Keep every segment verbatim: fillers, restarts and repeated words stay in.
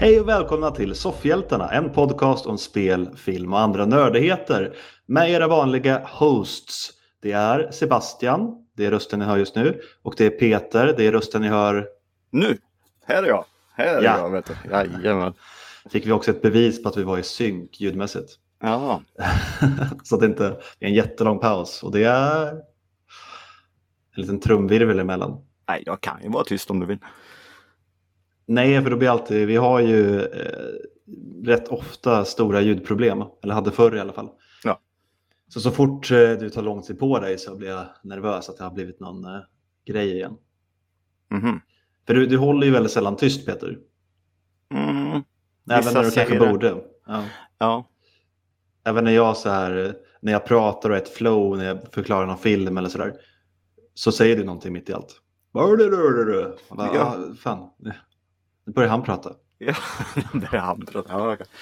Hej och välkomna till Soffhjältarna, en podcast om spel, film och andra nördigheter med era vanliga hosts. Det är Sebastian, det är rösten ni hör just nu, och det är Peter, det är rösten ni hör nu. Här är jag, här är ja. jag, vet du. Jajamän. Fick vi också ett bevis på att vi var i synk ljudmässigt. Jaha. Så att det inte är en jättelång paus, och det är en liten trumvirvel emellan. Nej, jag kan ju vara tyst om du vill. Nej, för då blir alltid, vi har ju eh, rätt ofta stora ljudproblem, eller hade förr i alla fall. Ja. Så så fort eh, du tar lång tid på dig så blir jag nervös att det har blivit någon eh, grej igen. Mhm. För du, du håller ju väldigt sällan tyst, Peter. Mm. Även Vissa när du kanske säger det. borde. Ja. Ja. Även när jag så här, eh, när jag pratar och ett flow, när jag förklarar någon film eller sådär, så säger du någonting mitt i allt. Vad är det du, du, du? Bara, Ja. ah, fan, nu börjar han prata. Ja, det är han. Ja, okej.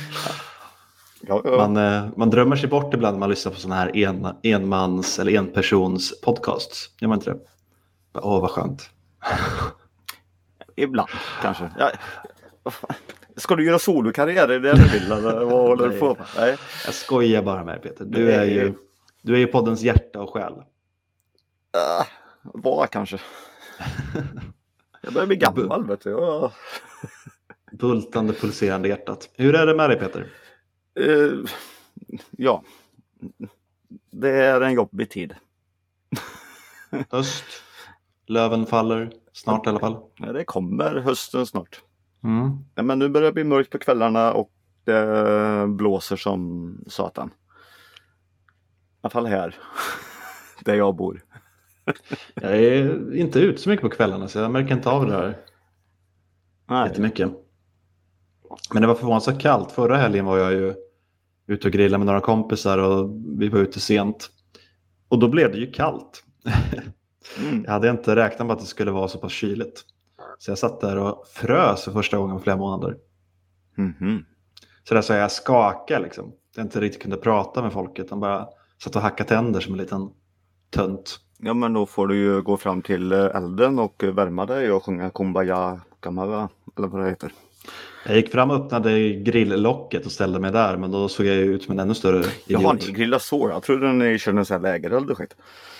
Ja, ja. Man, eh, man drömmer sig bort ibland när man lyssnar på sådana här en, enmans eller enpersons podcasts. Gör man inte det? Bara, åh, vad skönt. Ibland, kanske. Ja. Ska du göra solokarriär? Är det det du vill? Eller vad håller du på med? Nej. Jag skojar bara med Peter. Du är ju, du är ju poddens hjärta och själ. Uh, vad kanske? Jag börjar bli gammal, vet du. Ja. Bultande, pulserande hjärtat. Hur är det med dig, Peter? Uh, ja. Det är en jobbig tid. Höst. Löven faller. Snart i alla fall. Ja, det kommer hösten snart. Mm. Ja, men nu börjar det bli mörkt på kvällarna och det blåser som satan. I alla fall här. Där jag bor. Jag är inte ute så mycket på kvällarna, så jag märker inte av det här. Nej. Jättemycket. Men det var förvånansvärt kallt. Förra helgen var jag ju ute och grillade med några kompisar och vi var ute sent. Och då blev det ju kallt. Mm. Jag hade inte räknat med att det skulle vara så pass kyligt. Så jag satt där och frös för första gången på flera månader. Mm-hmm. Så där så jag skakade liksom. Jag inte riktigt kunde prata med folket. Utan bara satt och hackade tänder som en liten tönt. Ja, men då får du ju gå fram till elden och värma dig och sjunga Kumbaya Kamara, eller vad det heter. Jag gick fram och öppnade grilllocket och ställde mig där. Men då såg jag ut som en ännu större idiot. Jaha, ni grillar så. Jag trodde ni körde en sån här lägereld och skit.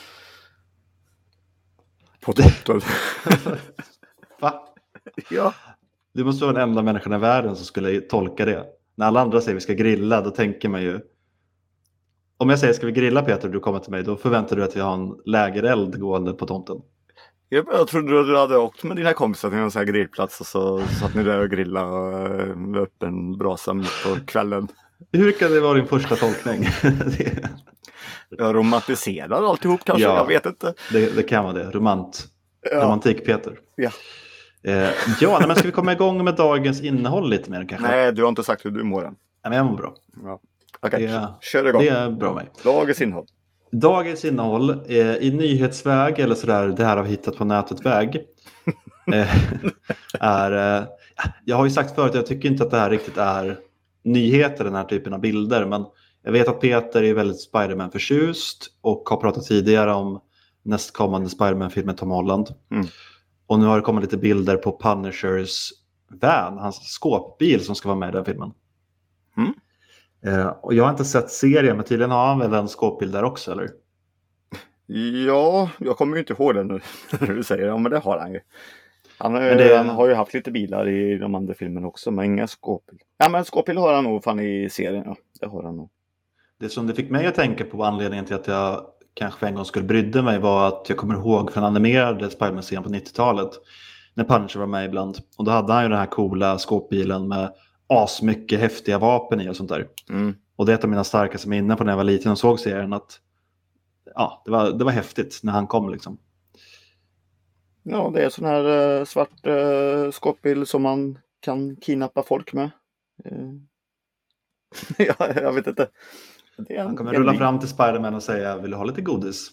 På tomten. Va? Ja. Du måste vara den enda människan i världen som skulle tolka det. När alla andra säger vi ska grilla, då tänker man ju... Om jag säger ska vi grilla, Peter, och du kommer till mig, då förväntar du att jag har en lägereld gående på tomten. Jag trodde att du hade åkt med dina kompisar till en sån här grillplats och så satt ni där och grillade med upp en brasa mitt på kvällen. Hur kan det vara din första tolkning? det... Jag romantiserar alltihop kanske, Ja, jag vet inte. Det, det kan vara det, Romant. Ja. Romantik, Peter. Ja. Eh, ja, nej, men ska vi komma igång med dagens innehåll lite mer kanske? Nej, du har inte sagt hur du mår än. Nej, men jag mår bra. Ja. Okej, Det, kör igång. det är bra med mig. Dagens innehåll. Dagens innehåll eh, i nyhetsväg eller sådär, det här har vi hittat på nätet väg. eh, är, eh, jag har ju sagt förut, jag tycker inte att det här riktigt är nyheter, den här typen av bilder. Men jag vet att Peter är väldigt Spider-Man förtjust och har pratat tidigare om nästkommande Spider-Man-film med Tom Holland. Mm. Och nu har det kommit lite bilder på Punishers van, hans skåpbil som ska vara med i den filmen. Mm. Eh, och jag har inte sett serien, men tydligen har han väl en skåpbil där också, eller? Ja, jag kommer ju inte ihåg det nu när du säger det, ja, men det har han ju. Han, Men det... han har ju haft lite bilar i de andra filmerna också, men inga skåpbil. Ja, men skåpbil har han nog fan i serien, ja. Det har han nog. Det som det fick mig att tänka på, anledningen till att jag kanske för en gång skulle brydde mig, var att jag kommer ihåg från animerade Spider-Man-serien på nittiotalet när Punisher var med ibland. Och då hade han ju den här coola skåpbilen med asmycket häftiga vapen i och sånt där. Mm. Och det är ett av mina starkaste minnen på när jag var liten och såg serien, att ja, det var, det var häftigt när han kom liksom. Ja, det är sån här uh, svart uh, skåpbil som man kan kidnappa folk med. Uh. ja, jag vet inte. Det är en, han kommer en rulla ny... fram till Spider-Man och säga, vill du ha lite godis?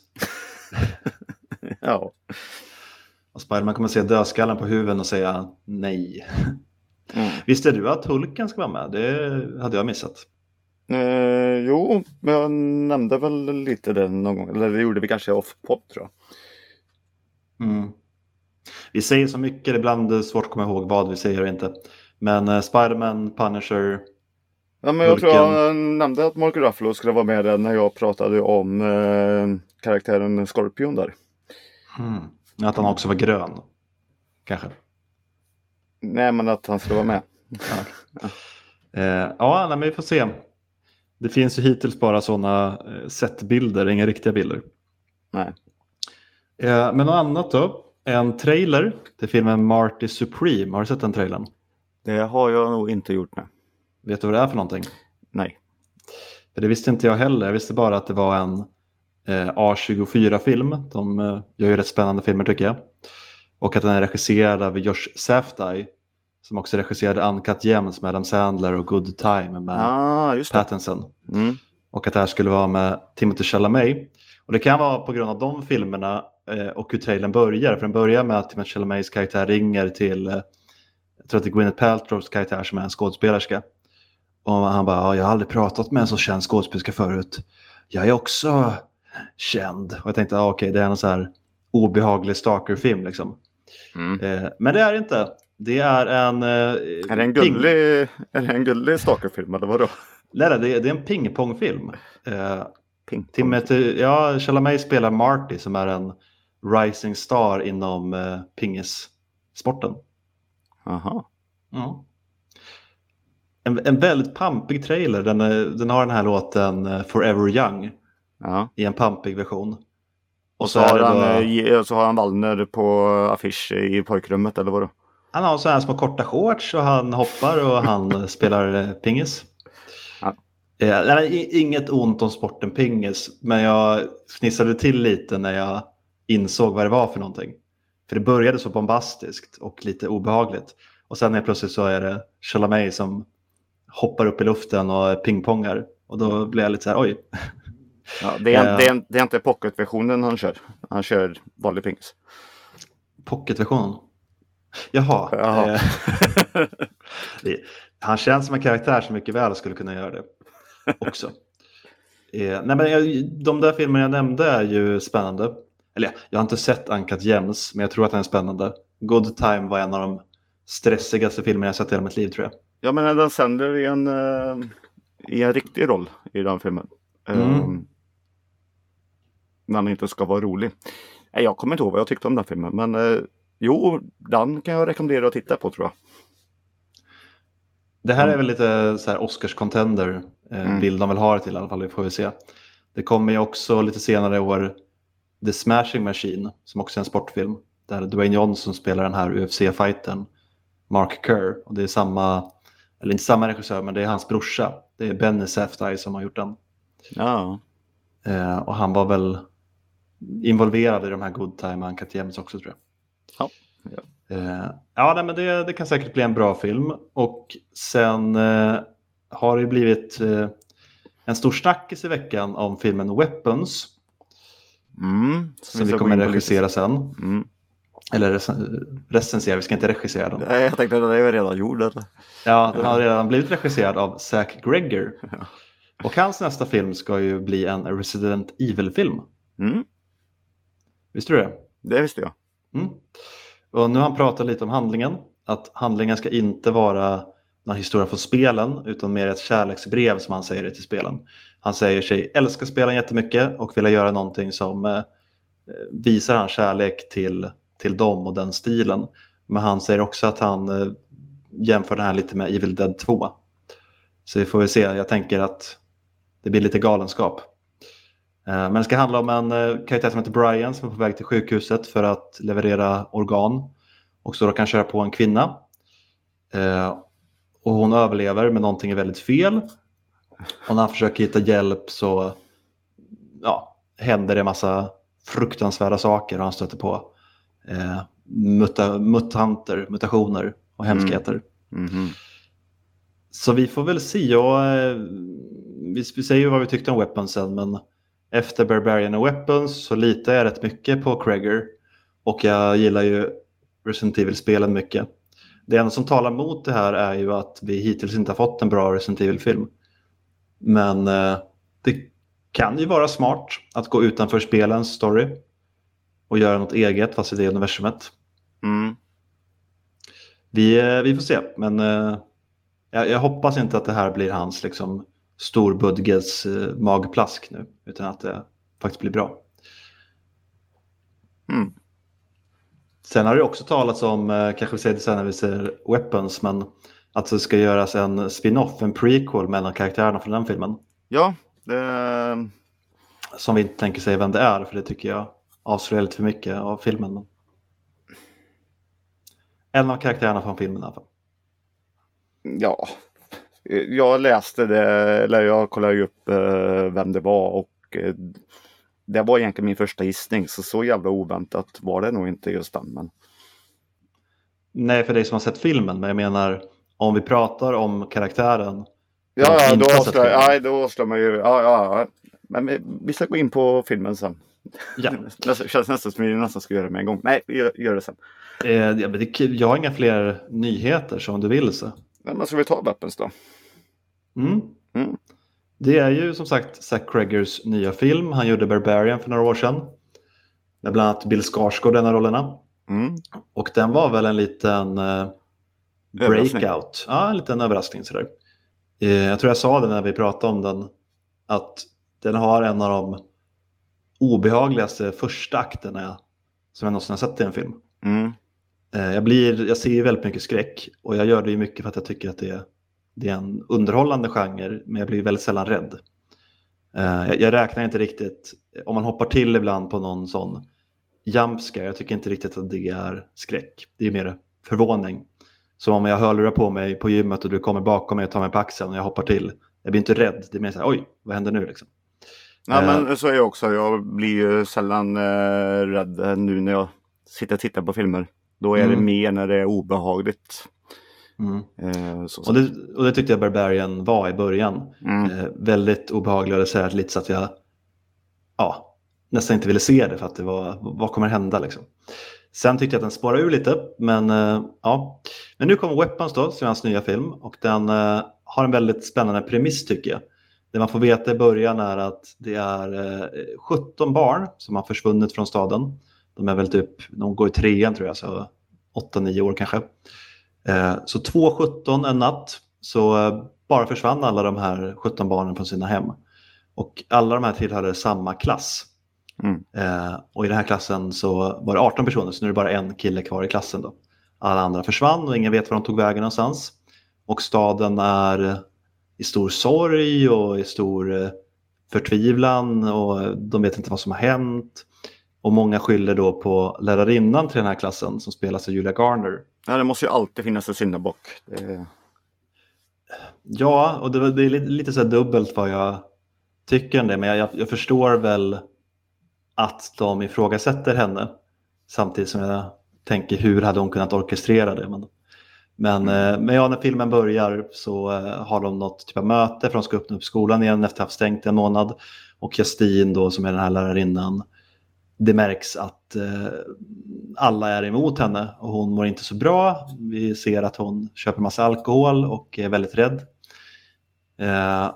ja. Och Spider-Man kommer se dödskallen på huven och säga nej. Mm. Visste du att Hulken ska vara med? Det hade jag missat. Eh, jo, men jag nämnde väl lite det någon gång. Eller det gjorde vi kanske off-pod, tror jag. Mm. Vi säger så mycket, ibland är det svårt att komma ihåg vad vi säger och inte. Men uh, Spider-Man, Punisher... Ja, men jag tror jag nämnde att Mark Ruffalo skulle vara med där när jag pratade om eh, karaktären Scorpion där. Hmm. Att han också var grön. Kanske. Nej, men att han skulle vara med. ja, eh, ja men vi får se. Det finns ju hittills bara sådana eh, setbilder, inga riktiga bilder. Nej. Eh, men något annat då? En trailer till filmen Marty Supreme. Har du sett den trailern? Det har jag nog inte gjort, nej. Vet du vad det är för någonting? Nej. För det visste inte jag heller. Jag visste bara att det var en eh, A tjugofyra-film. De eh, gör ju rätt spännande filmer tycker jag. Och att den är regisserad av Josh Safdie. Som också regisserade Uncut Gems med Adam Sandler och Good Time med ah, just det. Pattinson. Mm. Och att det här skulle vara med Timothée Chalamet. Och det kan vara på grund av de filmerna eh, och hur trailern börjar. För den börjar med att Timothée Chalamets karaktär ringer till, eh, jag tror att det är Gwyneth Paltrows karaktär som är en skådespelerska. Och han bara, jag har aldrig pratat med en så känd skådespelerska förut. Jag är också känd. Och jag tänkte, ah, okej, okay, det är en så här obehaglig stalkerfilm liksom. Mm. Eh, men det är det inte. Det är en... Eh, är det en gullig, är det en gullig stalkerfilm eller vadå? Nej, det är, det är en pingpongfilm. Eh, Pingpong. Timothy, ja, Chalamet spelar Marty som är en rising star inom eh, pingissporten. Aha. Ja. En, en väldigt pampig trailer. Den, den har den här låten Forever Young ja. i en pampig version. Och, och så, så, har han, bara... så har han Wallner på affisch i pojkrummet eller vadå? Han har så här små korta shorts och han hoppar och han spelar pingis. Ja. Eh, inget ont om sporten pingis, men jag fnissade till lite när jag insåg vad det var för någonting. För det började så bombastiskt och lite obehagligt. Och sen är plötsligt så är det Chalamet som hoppar upp i luften och pingpongar. Och då blir jag lite så här, oj. Ja, det, är, det, är, det är inte pocketversionen han kör. Han kör vanlig pingis. Pocketversionen? Jaha. Jaha. Han känns som en karaktär som mycket väl skulle kunna göra det också. eh, nej, men jag, de där filmerna jag nämnde är ju spännande. Eller jag har inte sett Uncut Gems, men jag tror att den är spännande. Good Time var en av de stressigaste filmerna jag sett i hela mitt liv, tror jag. Ja, men den sänder i en, uh, i en riktig roll i den filmen. Mm. Um, när han inte ska vara rolig. Jag kommer inte ihåg vad jag tyckte om den filmen, men uh, jo, den kan jag rekommendera att titta på, tror jag. Det här är väl lite så här Oscars-contender, eh, Mm. bild de vill ha det till i alla fall, vi får vi se. Det kommer ju också lite senare i år The Smashing Machine, som också är en sportfilm, där Dwayne Johnson spelar den här U F C-fighten Mark Kerr, och det är samma, eller inte samma regissör, men det är hans brorsa, det är Benny Safdie som har gjort den. Ja. Eh, och han var väl involverad i de här Good Time och Uncut Gems också, tror jag. Ja. Ja. Eh, ja, nej, men det, det kan säkert bli en bra film. Och sen eh, har det blivit eh, en stor snackis i veckan om filmen Weapons. Mm. Som vi, vi kommer regissera sen. Mm. Eller rec- recensera, vi ska inte regissera den. Nej, jag tänkte att det är redan gjord. Eller? Ja, den har redan blivit regisserad av Zach Gregor. Ja. Och hans nästa film ska ju bli en Resident Evil-film. Mm. Visste du det? Det visste jag. Mm. Och nu har han pratat lite om handlingen. Att handlingen ska inte vara någon historia från spelen, utan mer ett kärleksbrev som han säger det till spelen. Han säger sig älska spelen jättemycket och vill göra någonting som eh, visar hans kärlek till, till dem och den stilen. Men han säger också att han eh, jämför den här lite med Evil Dead två. Så vi får väl se. Jag tänker att det blir lite galenskap. Eh, men det ska handla om en eh, karaktär som heter Brian som är på väg till sjukhuset för att leverera organ. Och så då kan köra på en kvinna. Eh, och hon överlever, men någonting är väldigt fel. Och när han försöker hitta hjälp så ja, händer det en massa fruktansvärda saker. Och han stöter på eh, muta, mutanter, mutationer och hemskheter. Mm. Mm-hmm. Så vi får väl se. Och, eh, vi, vi säger ju vad vi tyckte om Weapons sen, men efter Barbarian och Weapons så litar jag rätt mycket på Gregor. Och jag gillar ju Resident Evil-spelen mycket. Det enda som talar mot det här är ju att vi hittills inte har fått en bra Resident Evil-film. Men eh, det kan ju vara smart att gå utanför spelens story och göra något eget fast i det universumet. Mm. Vi, eh, vi får se, men eh, jag, jag hoppas inte att det här blir hans liksom, storbudgets eh, magplask nu, utan att det faktiskt blir bra. Mm. Sen har det också talats om, eh, kanske vi säger det sen när vi ser Weapons, men att det ska göras en spin-off, en prequel mellan karaktärerna från den filmen. Ja, det... Som vi inte tänker säga vem det är, för det tycker jag avslöjar lite för mycket av filmen. Men... En av karaktärerna från filmen i alla fall. Ja, jag läste det, eller jag kollade ju upp eh, vem det var och eh, det var egentligen min första gissning, så så jävla oväntat var det nog inte just den. Men... Nej, för dig som har sett filmen, men jag menar om vi pratar om karaktären. Ja, ja då, avslöjar, ja, då avslöjar man ju, ja, ja, ja. Men vi, vi ska gå in på filmen sen. Ja. Det känns nästan som vi nästan ska göra det med en gång. Nej, vi gör, gör det sen. Eh, ja, men det, jag har inga fler nyheter som du vill så. Men ska vi ta Weapons då? Mm. Mm. Det är ju som sagt Zach Cregers nya film. Han gjorde Barbarian för några år sedan. Med bland annat Bill Skarsgård den här rollerna. Mm. Och den var väl en liten eh, breakout. Ja, en liten överraskning sådär. Eh, jag tror jag sa det när vi pratade om den. Att den har en av de obehagligaste första akterna som jag någonsin har sett i en film. Mm. Eh, jag, blir, jag ser ju väldigt mycket skräck. Och jag gör det ju mycket för att jag tycker att det är, det är en underhållande genre. Men jag blir väldigt sällan rädd. Eh, jag, jag räknar inte riktigt. Om man hoppar till ibland på någon sån jumpscare, jag tycker inte riktigt att det är skräck. Det är mer förvåning. Som om jag hörlurar på mig på gymmet och du kommer bakom mig och tar mig på axeln och jag hoppar till. Jag blir inte rädd. Det är mer så här, oj, vad händer nu liksom? Ja, uh, men så är jag också. Jag blir ju sällan uh, rädd nu när jag sitter och tittar på filmer. Då är mm. det mer när det är obehagligt. Mm. Uh, så och, det, och det tyckte jag Barbarian var i början. Mm. Uh, väldigt obehaglig och det säger lite så att jag ja, nästan inte ville se det för att det var, vad kommer hända liksom. Sen tyckte jag att den spårar ur lite, men uh, ja. Men nu kommer Weapons då, som är hans nya film. Och den uh, har en väldigt spännande premiss tycker jag. Det man får veta i början är att det är uh, sjutton barn som har försvunnit från staden. De är väl typ, de går i trean tror jag, så åtta nio år kanske. Uh, så två sjutton en natt, så uh, bara försvann alla de här sjutton barnen från sina hem. Och alla de här tillhörde samma klass. Mm. Eh, och i den här klassen så var det arton personer, så nu är det bara en kille kvar i klassen då. Alla andra försvann och ingen vet var de tog vägen någonstans. Och staden är i stor sorg och i stor eh, förtvivlan och de vet inte vad som har hänt. Och många skyller då på lärarinnan till den här klassen som spelas av Julia Garner. Ja, det måste ju alltid finnas en syndabock. Det... Ja, och det, det är lite, lite så här dubbelt vad jag tycker om det, men jag, jag förstår väl att de ifrågasätter henne samtidigt som jag tänker hur hade hon kunnat orkestrera det. Men, men, mm. men ja, när filmen börjar så har de något typ av möte för de ska öppna upp skolan igen efter att ha haft stängt en månad. Och Justine då som är den här lärarinnan, det märks att eh, alla är emot henne och hon mår inte så bra. Vi ser att hon köper massa alkohol och är väldigt rädd. Eh,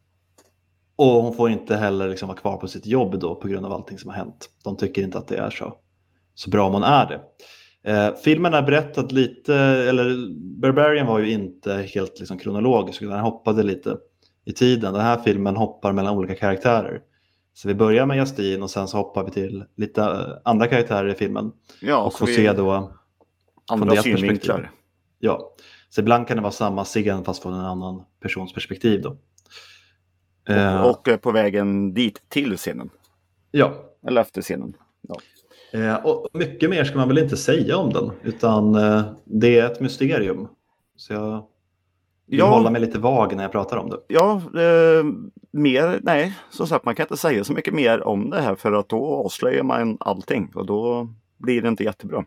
Och hon får inte heller liksom vara kvar på sitt jobb då på grund av allting som har hänt. De tycker inte att det är så, så bra om hon är det. Eh, filmen är berättad lite, eller Barbarian var ju inte helt liksom kronologisk, utan den hoppade lite i tiden. Den här filmen hoppar mellan olika karaktärer. Så vi börjar med Justine och sen så hoppar vi till lite andra karaktärer i filmen. Ja, och får se då andra synvinklar. Ja, så ibland kan det vara samma scen fast från en annan persons perspektiv då. Och, och på vägen dit till scenen. Ja. Eller efter scenen. Ja. Eh, och mycket mer ska man väl inte säga om den. Utan eh, det är ett mysterium. Så jag vill ja. hålla mig lite vag när jag pratar om det. Ja, eh, mer, nej. Som sagt, man kan inte säga så mycket mer om det här. För att då avslöjar man allting. Och då blir det inte jättebra.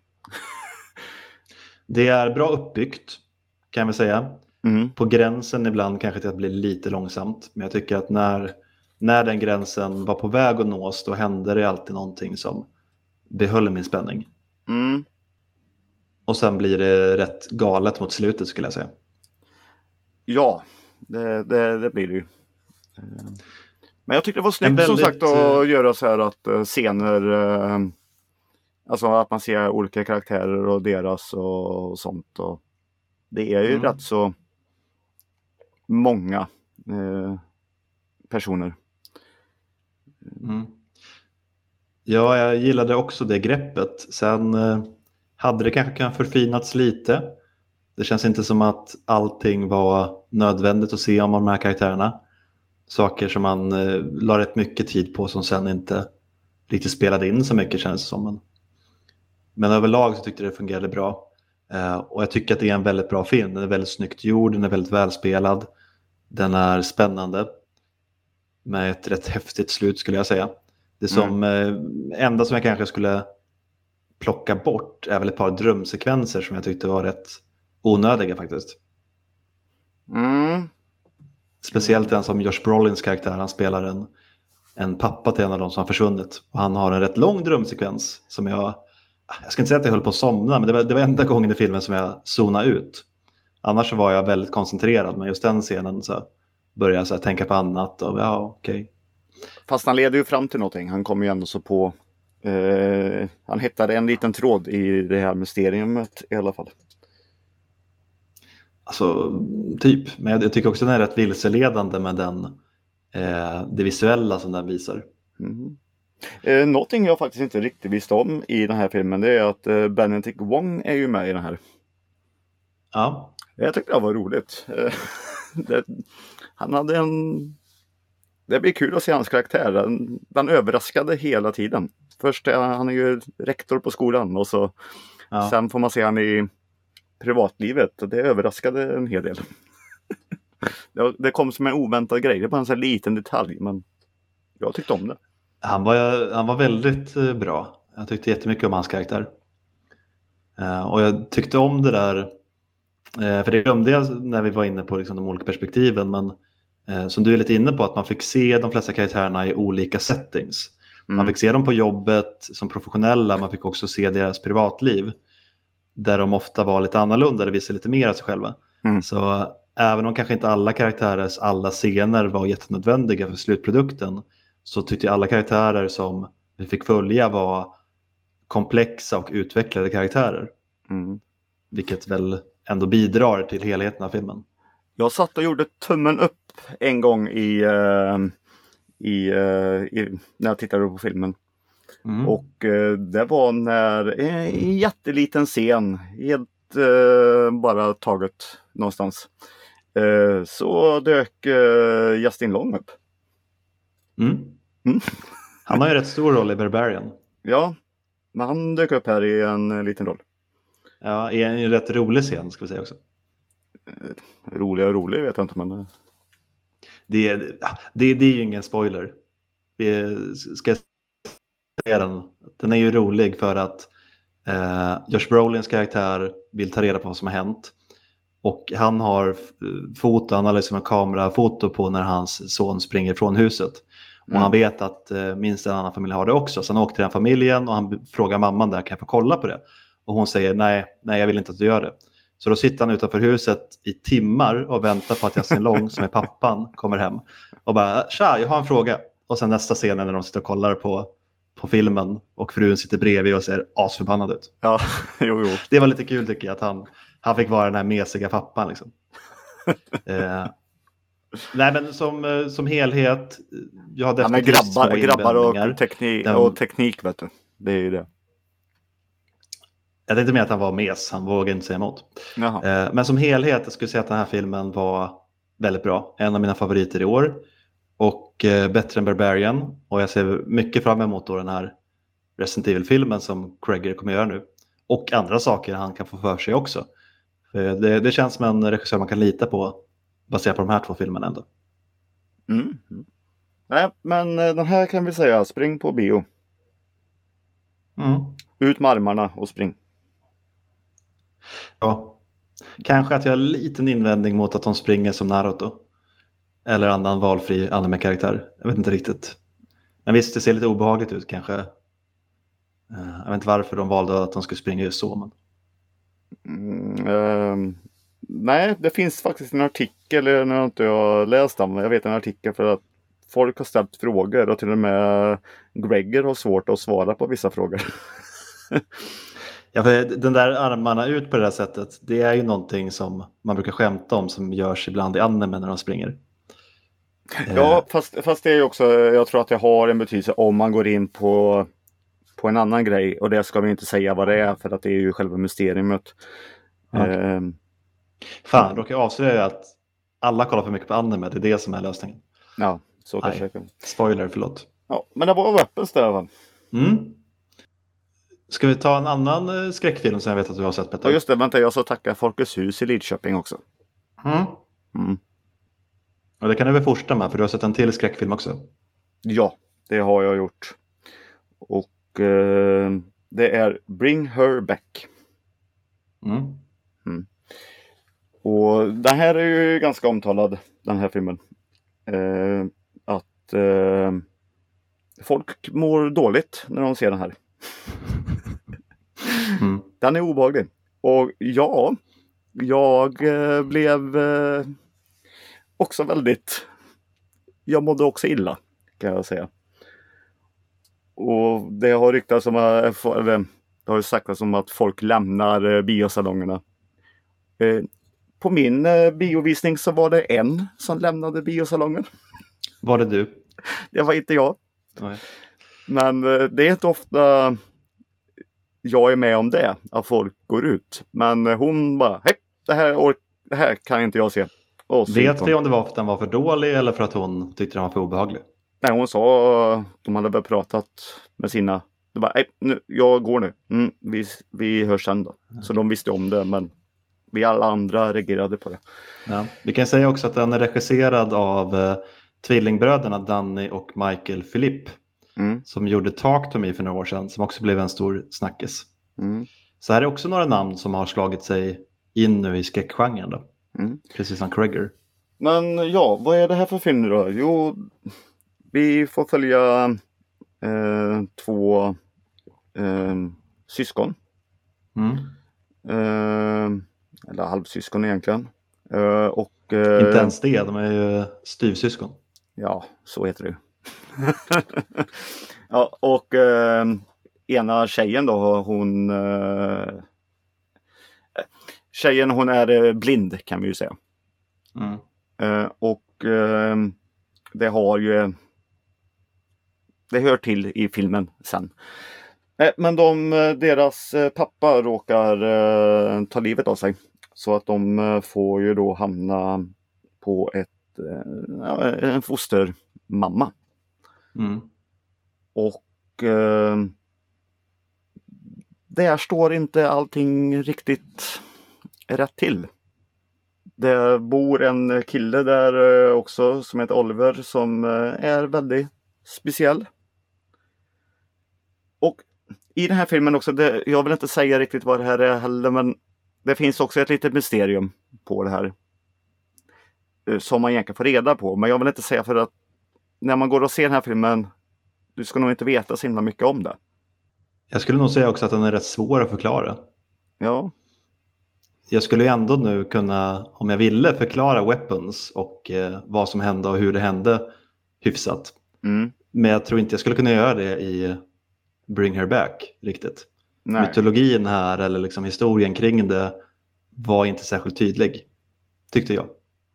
Det är bra uppbyggt, kan vi säga. Mm. På gränsen ibland kanske till att bli lite långsamt. Men jag tycker att när, när den gränsen var på väg att nås, då hände det alltid någonting som behöll min spänning. Mm. Och sen blir det rätt galet mot slutet skulle jag säga. Ja, det, det, det blir det ju. Men jag tycker det var snyggt väldigt, som sagt att göra så här att scener, alltså att man ser olika karaktärer och deras och sånt och Det är ju Mm. rätt så många eh, personer. Mm. Ja, jag gillade också det greppet. Sen eh, hade det kanske kunnat förfinats lite. Det känns inte som att allting var nödvändigt att se om de här karaktärerna. Saker som man eh, la rätt mycket tid på som sen inte riktigt spelade in så mycket, känns det som. Men, men överlag så tyckte jag det fungerade bra. Eh, och jag tycker att det är en väldigt bra film. Den är väldigt snyggt gjord, den är väldigt välspelad. Den är spännande. Med ett rätt häftigt slut skulle jag säga. Det som mm. eh, enda som jag kanske skulle plocka bort är väl ett par drömsekvenser som jag tyckte var rätt onödiga faktiskt. Mm. Speciellt den som Josh Brolins karaktär, han spelar en, en pappa till en av dem som har försvunnit. Och han har en rätt lång drömsekvens som jag, jag ska inte säga att jag höll på att somna, men det var, det var enda gången i filmen som jag zonade ut. Annars så var jag väldigt koncentrerad, men just den scenen så började jag så här tänka på annat och ja, okej. Okay. Fast han leder ju fram till någonting. Han kommer ju ändå så på... Eh, han hittade en liten tråd i det här mysteriet i alla fall. Alltså, typ. Men jag tycker också den är rätt vilseledande med den, eh, det visuella som den visar. Mm. Eh, någonting jag faktiskt inte riktigt visste om i den här filmen, det är att eh, Benedict Wong är ju med i den här. Ja. Jag tyckte det var roligt. Eh, det, han hade en... Det blir kul att se hans karaktär. Den, den överraskade hela tiden. Först är han är ju rektor på skolan och så ja. Sen får man se han i privatlivet. Det överraskade en hel del. det, det kom som en oväntad grej. Det var en sån här liten detalj, men jag tyckte om det. Han var, han var väldigt bra. Jag tyckte jättemycket om hans karaktär. Uh, och jag tyckte om det där, uh, för det glömde jag när vi var inne på liksom, de olika perspektiven, men uh, som du är lite inne på, att man fick se de flesta karaktärerna i olika settings. Mm. Man fick se dem på jobbet som professionella, man fick också se deras privatliv där de ofta var lite annorlunda, det visade lite mer av sig själva. Mm. Så även om kanske inte alla karaktärers alla scener var jättenödvändiga för slutprodukten, så tyckte jag alla karaktärer som vi fick följa var komplexa och utvecklade karaktärer. Mm. Vilket väl ändå bidrar till helheten av filmen. Jag satt och gjorde tummen upp en gång i, uh, i, uh, i när jag tittade på filmen. Mm. Och uh, det var när en jätteliten scen, helt uh, bara taget någonstans, uh, så dök uh, Justin Long upp. Mm. Mm. Han har ju rätt stor roll i Barbarian. Ja, men han dök upp här i en uh, liten roll. Ja, i en rätt rolig scen ska vi säga också. Uh, rolig och rolig vet jag inte, men... Uh... Det, är, det, det är ju ingen spoiler. Vi ska säga den. Den är ju rolig för att uh, Josh Brolins karaktär vill ta reda på vad som har hänt. Och han har foto, han har liksom en kamerafoto på när hans son springer från huset. Och mm. han vet att uh, minst en annan familj har det också. Så han åker till den familjen och han frågar mamman där, kan jag få kolla på det? Och hon säger, nej, nej jag vill inte att du gör det. Så då sitter han utanför huset i timmar och väntar på att Justin Long, som är pappan, kommer hem. Och bara, tja, jag har en fråga. Och sen nästa scen när de sitter och kollar på, på filmen och frun sitter bredvid och ser asförbannad ut. Ja, jo, jo. Det var lite kul tycker jag, att han, han fick vara den här mesiga pappan liksom. eh, nej men som, som helhet, jag har definitivt ja, grabbar, små grabbar och teknik, Den, och teknik vet du. Det är ju det. Jag tänkte mer att han var mes, han vågade inte säga emot. Jaha. Men som helhet, jag skulle säga att den här filmen var väldigt bra. En av mina favoriter i år. Och bättre än Barbarian. Och jag ser mycket fram emot då den här Resident Evil-filmen som Cregger kommer göra nu. Och andra saker han kan få för sig också. Det, det känns som en regissör man kan lita på, baserat på de här två filmerna ändå. Mm. Nej, men den här kan vi säga, spring på bio. Mm. Ut med armarna och spring. Ja, kanske att jag har en liten invändning mot att de springer som Naruto. Eller annan valfri anime-karaktär. Jag vet inte riktigt. Men visst, det ser lite obehagligt ut kanske. Jag vet inte varför de valde att de skulle springa just så. Men... Mm, uh, nej, det finns faktiskt en artikel, eller när jag inte har läst den. Jag vet en artikel för att folk har ställt frågor och till och med Gregger har svårt att svara på vissa frågor. Ja, för den där armarna ut på det där sättet, det är ju någonting som man brukar skämta om som görs ibland i anime när de springer. Ja, fast, fast det är ju också, jag tror att det har en betydelse om man går in på, på en annan grej. Och det ska vi inte säga vad det är, för att det är ju själva mysteriet. Ja. Eh, Fan, råkar jag avslöja att alla kollar för mycket på anime, det är det som är lösningen. ja, så Nej, kanske. spoiler, förlåt. Ja, men det var Weapons där, va? Mm. Ska vi ta en annan eh, skräckfilm som jag vet att du har sett, Petter? Och just det, vänta, jag så tacka Folkets hus i Lidköping också. Mm. Mm. Och det kan du väl fortsätta med, för du har sett en till skräckfilm också. Ja, det har jag gjort. Och eh, det är Bring Her Back. Mm. Mm. Och den här är ju ganska omtalad, den här filmen. Eh, att eh, folk mår dåligt när de ser den här. Mm. Den är obehaglig. Och ja, jag eh, blev eh, också väldigt... Jag mådde också illa, kan jag säga. Och det har ryktats om att, eller, det har ju sagts om att folk lämnar eh, biosalongerna. Eh, på min eh, biovisning så var det en som lämnade biosalongen. Var det du? Det var inte jag. Nej. Men eh, det är inte ofta jag är med om det, att folk går ut. Men eh, hon bara, hej, det här, or- det här kan inte jag se. Och så gick Vet hon. vi om det var för att den var för dålig eller för att hon tyckte den var för obehaglig? Nej, hon sa, de hade väl pratat med sina, det bara, nej, nu, jag går nu. Mm, vi, vi hörs sen då. Så de visste om det, men vi alla andra reagerade på det. Ja. Vi kan säga också att den är regisserad av eh, tvillingbröderna Danny och Michael Philippe. Mm. Som gjorde Talk to Me för några år sedan, som också blev en stor snackis. Mm. Så här är också några namn som har slagit sig in nu i skräckgenren då. Mm. Precis som Kreger. Men ja, vad är det här för film då? Jo, vi får följa eh, två eh, syskon. Mm. Eh, eller halvsyskon egentligen. Eh, och, eh, Inte ens det, de är ju styvsyskon. Ja, så heter det. Ja, och eh, ena tjejen då, hon... Eh, tjejen, hon är eh, blind, kan vi ju säga. Mm. Eh, och eh, det har ju... Det hör till i filmen sen. Eh, men de, deras eh, pappa råkar eh, ta livet av sig. Så att de eh, får ju då hamna på ett, eh, en fostermamma. Mm. Och eh, där står inte allting riktigt rätt till. Det bor en kille där eh, också som heter Oliver som eh, är väldigt speciell. Och i den här filmen också, det, jag vill inte säga riktigt vad det här är heller, men det finns också ett litet mysterium på det här. eh, Som man egentligen får reda på. Men jag vill inte säga, för att när man går och ser den här filmen, du ska nog inte veta så himla mycket om det. Jag skulle nog säga också att den är rätt svår att förklara. Ja. Jag skulle ju ändå nu kunna, om jag ville, förklara Weapons och eh, vad som hände och hur det hände hyfsat. Mm. Men jag tror inte jag skulle kunna göra det i Bring Her Back riktigt. Nej. Mytologin här eller liksom historien kring det var inte särskilt tydlig, tyckte jag.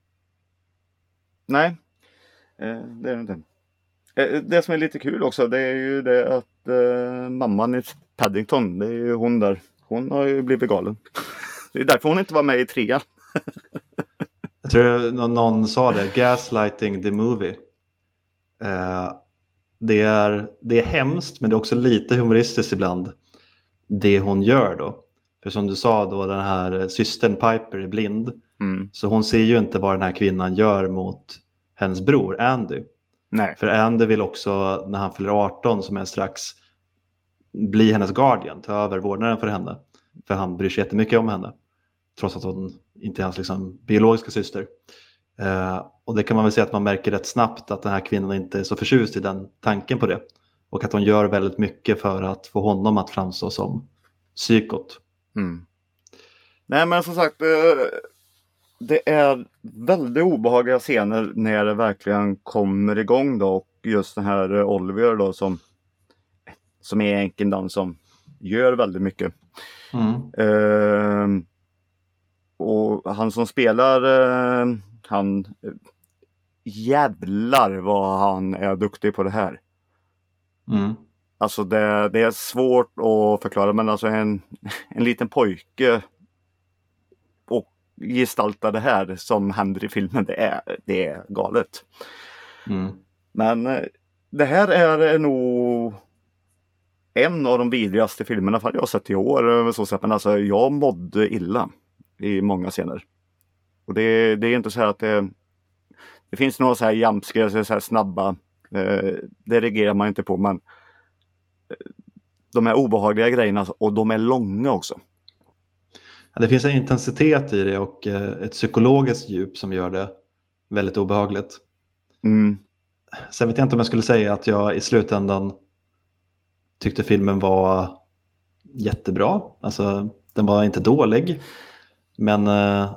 Nej, eh, det är det inte. Eh, det som är lite kul också, det är ju det att eh, mamman i Paddington, det är ju hon där. Hon har ju blivit galen. Det är därför hon inte var med i trean. Jag tror någon, någon sa det, gaslighting the movie. Eh, det, är, det är hemskt, men det är också lite humoristiskt ibland, det hon gör då. För som du sa då, den här systern Piper är blind. Mm. Så hon ser ju inte vad den här kvinnan gör mot hennes bror Andy. Nej. För Andy vill också, när han fyller arton som är strax, bli hennes guardian, ta över vårdnaden för henne. För han bryr sig jättemycket om henne. Trots att hon inte är hans liksom, biologiska syster. Eh, och det kan man väl säga att man märker rätt snabbt att den här kvinnan inte är så förtjust i den tanken på det. Och att hon gör väldigt mycket för att få honom att framstå som psykot. Mm. Nej, men som sagt, eh, det är väldigt obehagliga scener när det verkligen kommer igång då. Och just den här Oliver då som, som är egentligen den som gör väldigt mycket. Mm. Eh, och han som spelar, eh, han jävlar vad han är duktig på det här. Mm. Alltså det, det är svårt att förklara, men alltså en, en liten pojke och gestalta det här som händer i filmen, det är, det är galet. Mm. Men eh, det här är nog en av de vidrigaste filmerna för jag har sett i år. Så sett, men alltså jag mådde illa i många scener. Och det, det är inte så här att det, det finns några så här jumpscares, så här snabba, eh, det reagerar man inte på, men de här obehagliga grejerna, och de är långa också. Ja, det finns en intensitet i det och eh, ett psykologiskt djup som gör det väldigt obehagligt. Mm. Sen vet jag inte om jag skulle säga att jag i slutändan tyckte filmen var jättebra. Alltså, den var inte dålig. Men eh,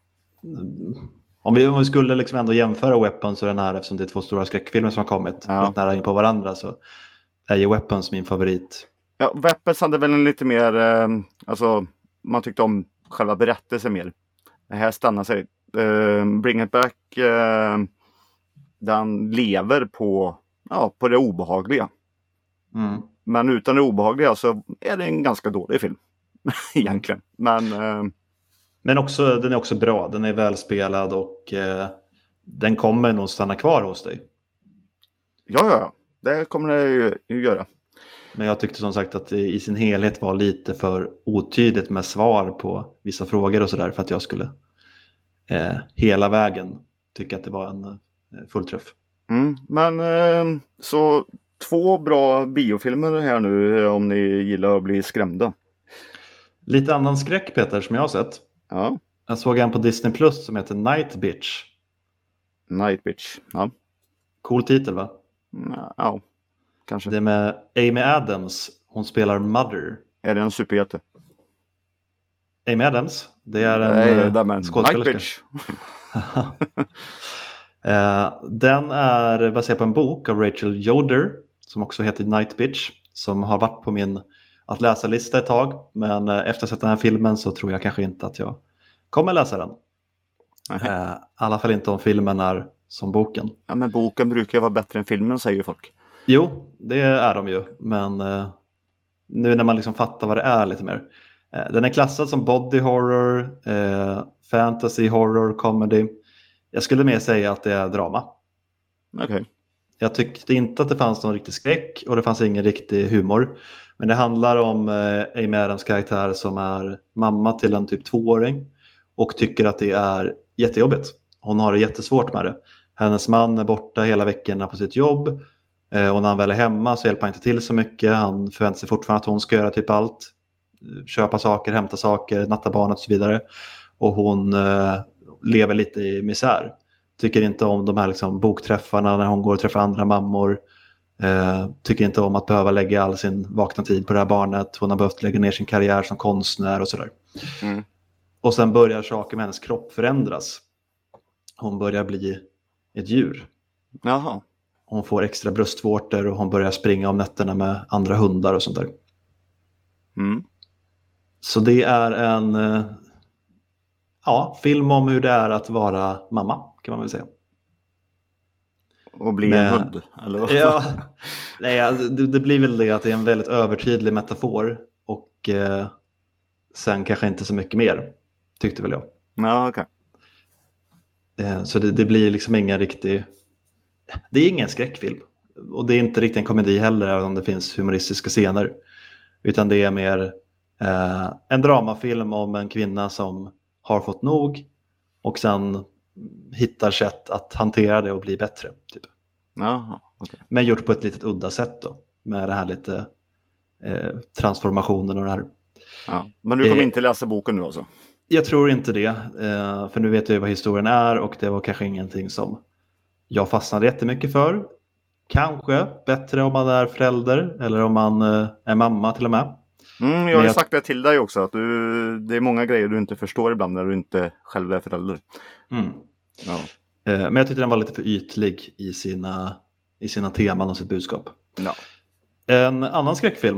om, vi, om vi skulle liksom ändå jämföra Weapons och den här, eftersom det är två stora skräckfilmer som har kommit Ja. rätt nära in på varandra, så är ju Weapons min favorit. Ja, Weapons hade väl en lite mer, eh, alltså man tyckte om själva berättelsen mer. Det här stannar sig. Eh, Bring It Back, eh, den lever på, ja, på det obehagliga. Mm. Men utan det obehagliga så är det en ganska dålig film. Egentligen. Men, eh, Men också, den är också bra. Den är välspelad och eh, den kommer nog stanna kvar hos dig. ja, ja, det kommer det ju, ju göra. Men jag tyckte som sagt att det i sin helhet var lite för otydligt med svar på vissa frågor och sådär för att jag skulle eh, hela vägen tycka att det var en eh, fullträff. Mm, men eh, så två bra biofilmer här nu om ni gillar att bli skrämda. Lite annan skräck, Peter, som jag har sett. Ja. Jag såg en på Disney Plus som heter Night Bitch. Night Bitch. Ja. Cool titel, va? Ja, kanske. Det är med Amy Adams. Hon spelar Mother. Är det en superhjälte? Amy Adams? Det är en Nej, eh, det är en skådespelerska. Night Bitch. eh, den är baserad på en bok av Rachel Yoder som också heter Night Bitch, som har varit på min att läsa-lista ett tag, men eh, efter att ha sett den här filmen så tror jag kanske inte att jag kommer läsa den. Eh, I alla fall inte om filmen är som boken. Ja, men boken brukar vara bättre än filmen, säger folk. Jo, det är de ju, men eh, nu när man liksom fattar vad det är lite mer. Eh, den är klassad som body horror, eh, fantasy horror, comedy. Jag skulle mer säga att det är drama. Okej. Okay. Jag tyckte inte att det fanns någon riktig skräck och det fanns ingen riktig humor. Men det handlar om eh, Amy Adams karaktär som är mamma till en typ tvååring och tycker att det är jättejobbigt. Hon har det jättesvårt med det. Hennes man är borta hela veckorna på sitt jobb eh, och när han väl är hemma så hjälper han inte till så mycket. Han förväntar sig fortfarande att hon ska göra typ allt. Köpa saker, hämta saker, natta barnet och så vidare. Och hon eh, lever lite i misär. Tycker inte om de här liksom, bokträffarna när hon går och träffar andra mammor. Eh, tycker inte om att behöva lägga all sin vakna tid på det här barnet. Hon har behövt lägga ner sin karriär som konstnär och sådär. Mm. Och sen börjar saker med hennes kropp förändras. Hon börjar bli ett djur. Jaha. Hon får extra bröstvårtor och hon börjar springa om nätterna med andra hundar och sånt där. Mm. Så det är en eh, ja, film om hur det är att vara mamma, kan man väl säga. Och bli Men, en hund, eller vad? Ja, nej, det, det blir väl det att det är en väldigt övertydlig metafor och eh, sen kanske inte så mycket mer, tyckte väl jag. Ja, okej. Okay. Eh, så det, det blir liksom ingen riktig, det är ingen skräckfilm och det är inte riktigt en komedi heller, även om det finns humoristiska scener, utan det är mer eh, en dramafilm om en kvinna som har fått nog och sen hittar sätt att hantera det och bli bättre. Typ. Jaha, okay. Men gjort på ett litet udda sätt då. Med det här lite eh, transformationen och det här. Ja. Men du kommer eh, inte läsa boken nu alltså? Jag tror inte det. Eh, för nu vet jag vad historien är och det var kanske ingenting som jag fastnade jättemycket för. Kanske bättre om man är förälder eller om man eh, är mamma till och med. Mm, jag har ju jag... sagt det till dig också, att du, det är många grejer du inte förstår ibland när du inte själv är förälder. Mm. Ja. Eh, men jag tyckte den var lite för ytlig i sina, i sina teman och sitt budskap. Ja. En annan skräckfilm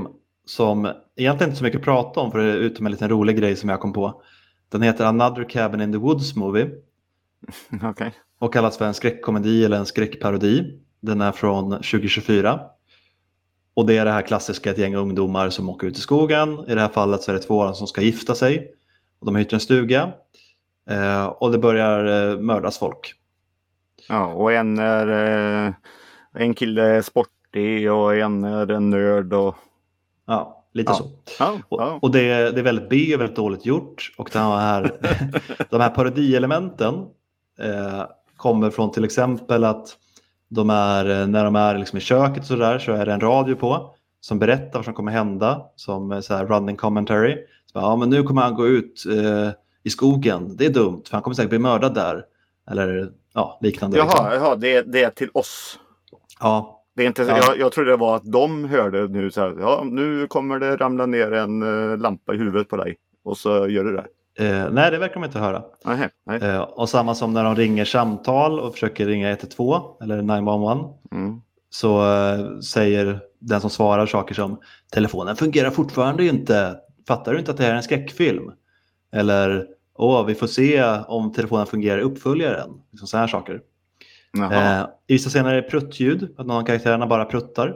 som egentligen inte så mycket att prata om, för det är utom en liten rolig grej som jag kom på. Den heter Another Cabin in the Woods Movie. Okay. Och kallas för en skräckkomedi eller en skräckparodi. Den är från tjugo tjugofyra. Och det är det här klassiska, ett gäng ungdomar som åker ut i skogen. I det här fallet så är det två som ska gifta sig. Och de hyr en stuga. Eh, och det börjar eh, mördas folk. Ja, och en är eh, en kille är sportig och en är en nörd. Och... Ja, lite ja. så. Ja, och ja. och det, det är väldigt B och väldigt dåligt gjort. Och de här, de här parodielementen eh, kommer från till exempel att de är, när de är liksom i köket och så där, så är det en radio på som berättar vad som kommer hända, som så här running commentary. Så, ja, men nu kommer han gå ut eh, i skogen. Det är dumt, för han kommer säkert bli mördad där. Eller ja, liknande. Jaha, liksom. jaha det, det är till oss. Ja. Det är inte, ja. jag, jag trodde det var att de hörde nu så här, ja, nu kommer det ramla ner en uh, lampa i huvudet på dig. Och så gör du det. Eh, nej, det verkar de inte höra. Nej, nej. Eh, och samma som när de ringer samtal och försöker ringa ett ett två eller nio ett ett. Mm. Så eh, säger den som svarar saker som telefonen fungerar fortfarande inte. Fattar du inte att det här är en skräckfilm? Eller åh, vi får se om telefonen fungerar i uppföljaren. Liksom så här saker. Eh, I vissa scener är det pruttljud. Att någon av karaktärerna bara pruttar.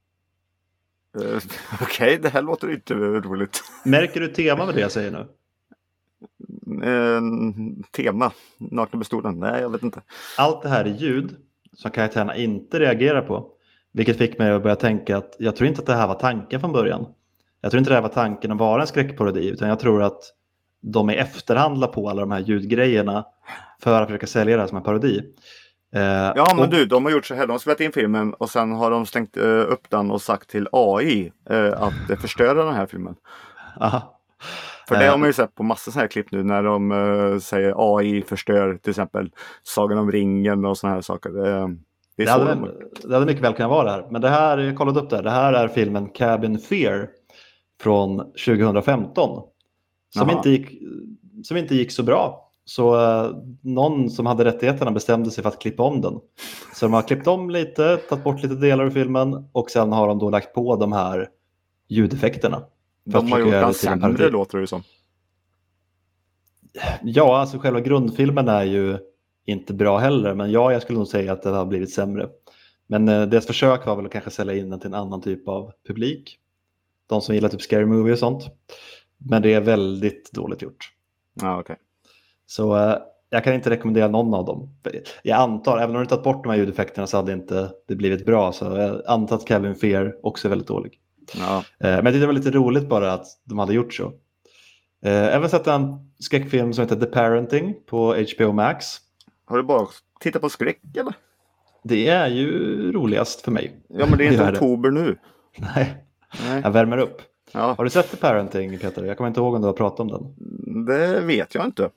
Uh, Okej, okay, det här låter inte roligt. Märker du tema med det jag säger nu? Uh, tema? Nakna bestolen? Nej, jag vet inte. Allt det här är ljud som karaktärerna inte reagerar på. Vilket fick mig att börja tänka att jag tror inte att det här var tanken från början. Jag tror inte det här var tanken att vara en skräckparodi, utan jag tror att de i efterhand la på alla de här ljudgrejerna för att försöka sälja det här som en parodi. Eh, ja, men och... du, de har gjort så här. De har spelat in filmen och sen har de stängt uh, upp den och sagt till A I uh, att uh, förstöra den här filmen. Aha. För det har man ju sett på massor sådana här klipp nu när de uh, säger A I förstör till exempel Sagan om ringen och sådana här saker. Uh, det, är det, hade, de... det hade mycket väl kunnat vara det här. Men det här, jag kollade upp det här. Det här är filmen Cabin Fear från tjugo femton. Som inte, gick, som inte gick så bra. Så uh, någon som hade rättigheterna bestämde sig för att klippa om den. Så de har klippt om lite, tagit bort lite delar av filmen. Och sen har de då lagt på de här ljudeffekterna. De har gjort den sämre, låter det som. Ja, alltså själva grundfilmen är ju inte bra heller. Men ja, jag skulle nog säga att det har blivit sämre. Men uh, deras försök var väl att kanske sälja in den till en annan typ av publik. De som gillar typ scary movie och sånt. Men det är väldigt dåligt gjort. Ja, okej. Okay. Så uh, jag kan inte rekommendera någon av dem. Jag antar, även om du tagit bort de här ljudeffekterna så hade inte det blivit bra. Så jag antar att Cabin Fear också är väldigt dålig. Ja. Uh, men jag tyckte det var lite roligt bara att de hade gjort så. Uh, även sett en skräckfilm som heter The Parenting på H B O Max. Har du bara tittat på skräck eller? Det är ju roligast för mig. Ja, men det är inte oktober nu. Nej. Nej, jag värmer upp. Ja. Har du sett The Parenting, Peter? Jag kommer inte ihåg om du har pratat om den. Det vet jag inte.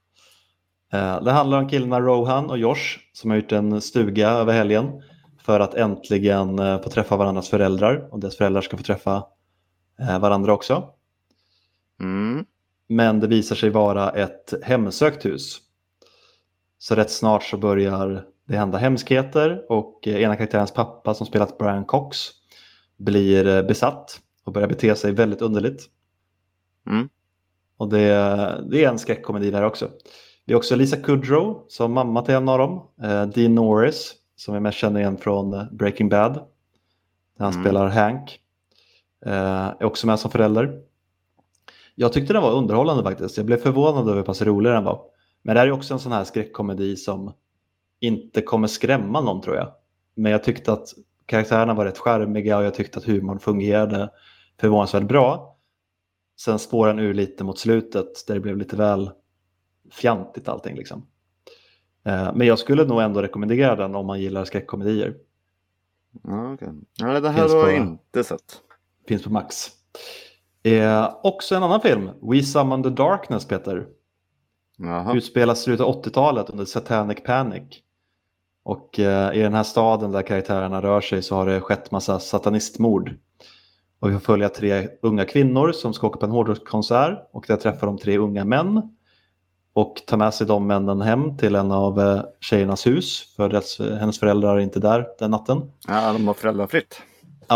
Det handlar om killarna Rohan och Josh som har gjort en stuga över helgen för att äntligen få träffa varandras föräldrar, och deras föräldrar ska få träffa varandra också. Mm. Men det visar sig vara ett hemsökt hus. Så rätt snart så börjar det hända hemskheter, och ena karaktärens pappa som spelat Brian Cox blir besatt och börjar bete sig väldigt underligt. Mm. Och det, det är en skräckkomedi där också. Det är också Lisa Kudrow som mamma till en av dem. Eh, Dean Norris som vi mest känner igen från Breaking Bad. Där han mm. spelar Hank. Eh, är också med som förälder. Jag tyckte den var underhållande faktiskt. Jag blev förvånad över hur pass rolig den var. Men det här är också en sån här skräckkomedi som inte kommer skrämma någon, tror jag. Men jag tyckte att karaktärerna var rätt charmiga och jag tyckte att humorn fungerade förvånansvärt bra. Sen spårar den ur lite mot slutet där det blev lite väl fjantigt allting liksom. Men jag skulle nog ändå rekommendera den om man gillar skräckkomedier. Ja, okay. Ja, det här har jag inte sett. Finns på Max. Eh, också en annan film, We Summon the Darkness, Peter. Jaha. Utspelas i slutet av åttiotalet under Satanic Panic. Och eh, i den här staden där karaktärerna rör sig så har det skett massa satanistmord. Och vi får följa tre unga kvinnor som ska åka på en hårdrockskonsert. Och där träffar de tre unga män. Och tar med sig de männen hem till en av eh, tjejernas hus. För dess, hennes föräldrar är inte där den natten. Ja, de har föräldrafritt. Ja,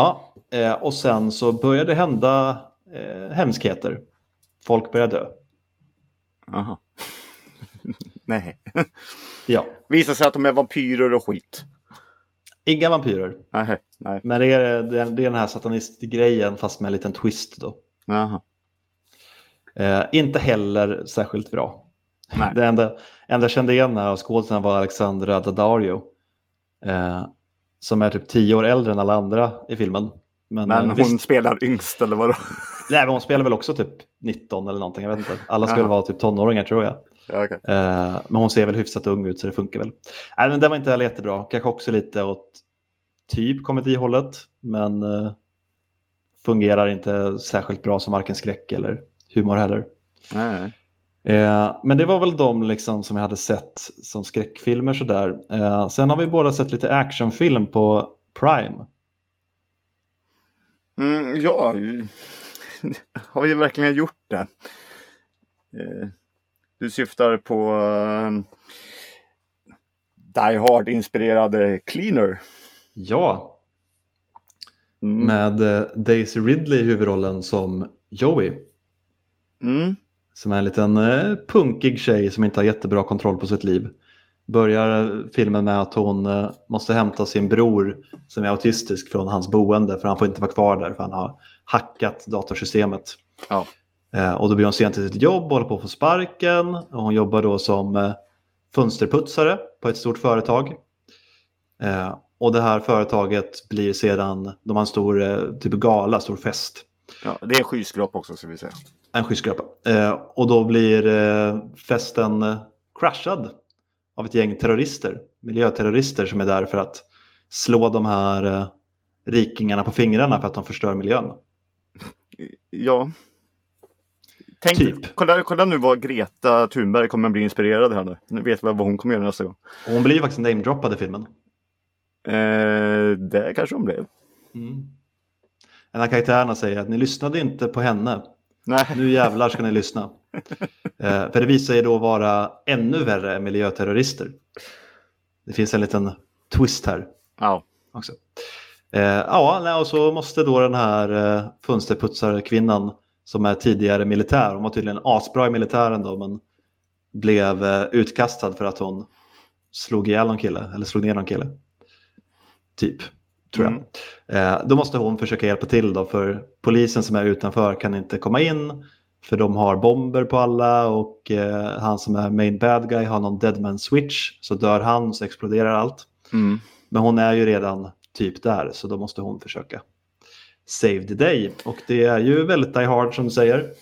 Eh, och sen så började det hända eh, hemskheter. Folk började dö. Aha. Nej. Ja. Visar sig att de är vampyrer och skit. Inga vampyrer. Nej, nej. Men det är, det är det är den här satanistgrejen fast med en liten twist då. Aha. Eh, inte heller särskilt bra. Nej. Det enda, enda jag kände igen här av skådespelaren var Alexandra Daddario. Eh, som är typ tio år äldre än alla andra i filmen. Men, Men eh, hon visst, spelar yngst eller vadå? nej, men hon spelar väl också typ nitton eller någonting. Jag vet inte. Alla ska Aha. väl vara typ tonåringar tror jag. Ja, okay. Eh, men hon ser väl hyfsat ung ut så det funkar väl. Nej, men det var inte heller jättebra. Kanske också lite åt typ komedihållet. Men eh, fungerar inte särskilt bra som varken skräck eller humor heller. Nej. Eh, men det var väl de liksom som jag hade sett som skräckfilmer sådär. Eh, sen har vi båda sett lite actionfilm på Prime. Mm, ja, har vi verkligen gjort det? Eh, du syftar på uh, Die Hard-inspirerade Cleaner. Ja. Mm. Med eh, Daisy Ridley i huvudrollen som Joey. Mm. Som är en liten eh, punkig tjej som inte har jättebra kontroll på sitt liv. Börjar filmen med att hon eh, måste hämta sin bror som är autistisk från hans boende. För han får inte vara kvar där för han har hackat datorsystemet. Ja. Eh, och då blir hon sent till sitt jobb och håller på att få sparken. Och hon jobbar då som eh, fönsterputsare på ett stort företag. Eh, och det här företaget blir sedan, de har en stor eh, typ gala, stor fest. Ja, det är en skyskrapa också ska vi säga. En skyskrapa. Eh, och då blir eh, festen eh, crashad av ett gäng terrorister, miljöterrorister som är där för att slå de här eh, rikingarna på fingrarna för att de förstör miljön. Ja. Tänk, Typ. kolla, kolla nu vad Greta Thunberg kommer att bli inspirerad här nu. Nu vet vi vad hon kommer göra nästa gång. Och hon blir ju faktiskt namedroppad i filmen. Eh, det kanske hon blev. Mm. En av karaktärerna säger att ni lyssnade inte på henne. Nej. Nu jävlar ska ni lyssna. eh, för det visar sig då vara ännu värre än miljöterrorister. Det finns en liten twist här. Ja. Också. Eh, ja, och så måste då den här eh, fönsterputsarkvinnan som är tidigare militär, hon var tydligen asbra i militären då, men blev eh, utkastad för att hon slog ihjäl någon kille, eller slog ner någon kille. Typ, tror jag. Mm. Eh, då måste hon försöka hjälpa till då, för polisen som är utanför kan inte komma in, för de har bomber på alla och eh, han som är main bad guy har någon deadman switch, så dör han så exploderar allt. Mm. Men hon är ju redan typ där, så då måste hon försöka save the day. Och det är ju väldigt Die Hard som du säger.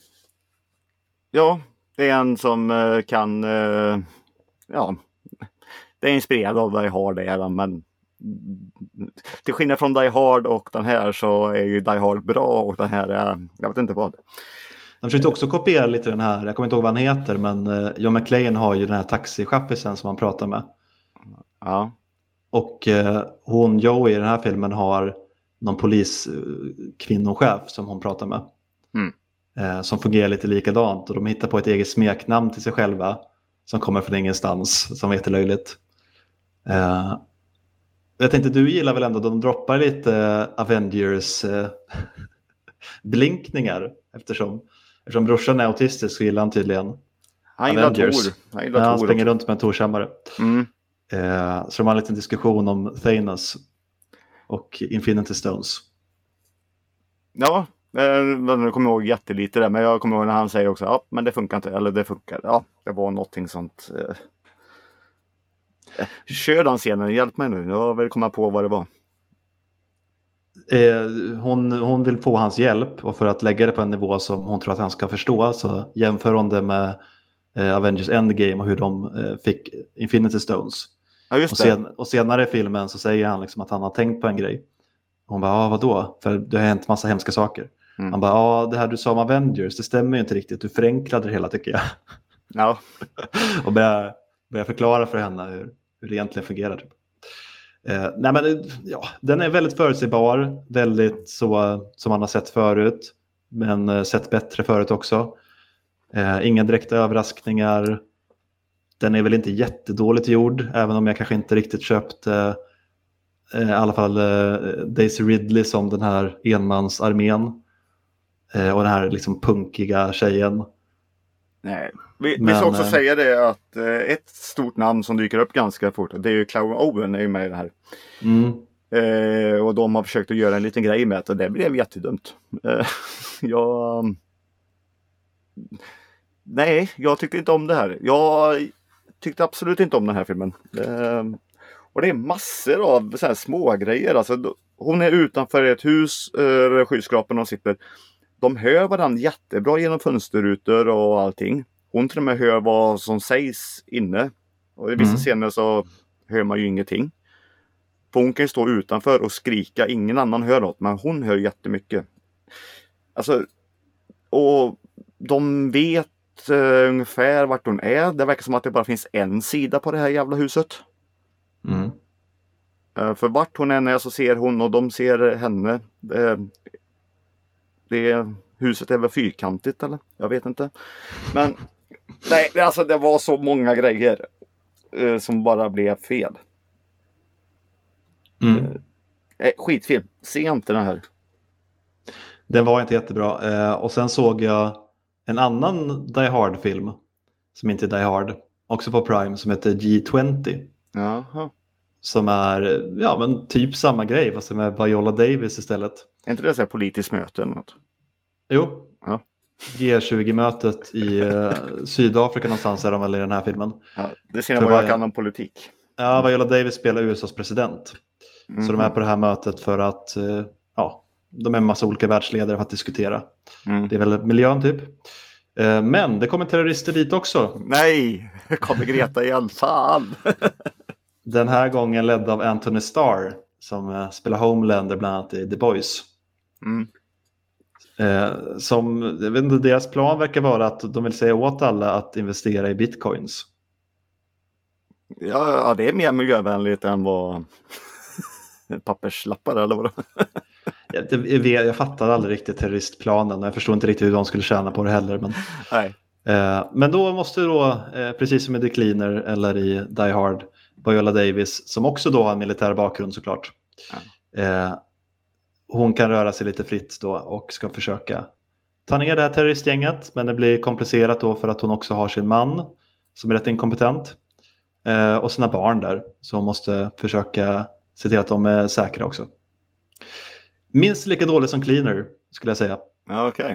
Ja, det är en som uh, kan... Uh, ja, det är inspirerad av Die Hard, är men till skillnad från Die Hard och den här så är ju Die Hard bra och den här är... Jag vet inte vad. Han försökte också kopiera lite den här, jag kommer inte ihåg vad han heter, men uh, John McClane har ju den här taxichaffisen som han pratar med. Ja. Och uh, hon, Joey, i den här filmen har någon poliskvinnochef som hon pratar med. Mm. Eh, som fungerar lite likadant. Och de hittar på ett eget smeknamn till sig själva. Som kommer från ingenstans. Som är jättelöjligt. Eh, jag tänkte, du gillar väl ändå, de droppar lite Avengers eh, blinkningar. Eftersom, eftersom brorsan är autistisk så gillar han tydligen Han gillar Avengers. Thor. Han, gillar Ja, han Thor springer också. runt med en torsammare. Mm. Eh, så de har en liten diskussion om Thanos och Infinity Stones. Ja, jag kommer ihåg jättelite där, men jag kommer ihåg när han säger också ja, men det funkar inte, eller det funkar. Ja, det var någonting sånt. Kör den scenen, hjälp mig nu. Jag vill komma på vad det var. Eh, hon, hon vill få hans hjälp, och för att lägga det på en nivå som hon tror att han ska förstå så jämför hon det med eh, Avengers Endgame och hur de eh, fick Infinity Stones. Ja, just och, det. sen, och senare i filmen så säger han liksom att han har tänkt på en grej. Hon bara, ja vadå? För det har hänt massa hemska saker. Mm. Han bara, ja det här du sa om Avengers, det stämmer ju inte riktigt. Du förenklade det hela tycker jag. Ja. och börjar, börjar förklara för henne hur, hur det egentligen fungerar. Typ. Eh, nej men ja, den är väldigt förutsägbar. Väldigt så som man har sett förut. Men eh, sett bättre förut också. Eh, inga direkta överraskningar. Den är väl inte jättedåligt gjord. Även om jag kanske inte riktigt köpt eh, eh, i alla fall eh, Daisy Ridley som den här enmansarmén eh, och den här liksom punkiga tjejen. Nej. Vi, Men, vi ska också eh, säga det att eh, ett stort namn som dyker upp ganska fort, det är ju Clive Owen är ju med i det här. Mm. Eh, och de har försökt att göra en liten grej med det och det blev jättedumt. Eh, jag... Nej, jag tyckte inte om det här. Jag tyckte absolut inte om den här filmen. Eh, och det är massor av så här små grejer. Alltså, hon är utanför ett hus, eh, skyskrapan och sitter. De hör varandra jättebra genom fönsterrutor och allting. Hon till och med hör vad som sägs inne. Och i vissa Mm. scener så hör man ju ingenting. För hon kan ju stå utanför och skrika. Ingen annan hör något, men hon hör jättemycket. Alltså, och de vet uh, ungefär vart hon är. Det verkar som att det bara finns en sida på det här jävla huset. Mm. Uh, för vart hon än är så ser hon och de ser henne. Uh, det huset är väl fyrkantigt eller? Jag vet inte. Men nej, alltså det var så många grejer uh, som bara blev fel. Mm. Uh, skitfilm. Se inte den här. Den var inte jättebra. Eh, och sen såg jag en annan Die Hard-film som inte är Die Hard, också på Prime, som heter G tjugo. Jaha. Som är ja, men typ samma grej, fast med Viola Davis istället. Är inte det så här politiskt möte eller något? Jo, Ja. G tjugo-mötet i eh, Sydafrika någonstans är de väl i den här filmen. Ja, det ser För jag vad jag vad- kan om politik. Ja, Viola Davis spelar U S A:s president. Mhm. Så de är på det här mötet för att eh, ja, de är en massa olika världsledare för att diskutera. Mm. Det är väl miljön typ. Eh, men det kommer terrorister dit också. Nej, kommer Greta igen. Fan! Den här gången ledd av Anthony Starr som eh, spelar Homelander bland annat i The Boys. Mm. Eh, som, jag vet inte, deras plan verkar vara att de vill säga åt alla att investera i bitcoins. Ja, ja, det är mer miljövänligt än vad papperslappar eller vad det Jag, jag, vet- jag fattade aldrig riktigt terroristplanen och jag förstod inte riktigt hur de skulle tjäna på det heller. Men, Nej. eh, men då måste då, eh, precis som i The Cleaner eller i Die Hard, Viola Davis, som också då har en militär bakgrund såklart. Eh, hon kan röra sig lite fritt då och ska försöka ta ner det här terroristgänget, men det blir komplicerat då för att hon också har sin man som är rätt inkompetent eh, och sina barn där, så hon måste försöka se till att de är säkra också. Minst lika dåligt som Cleaner skulle jag säga. Ja, okej.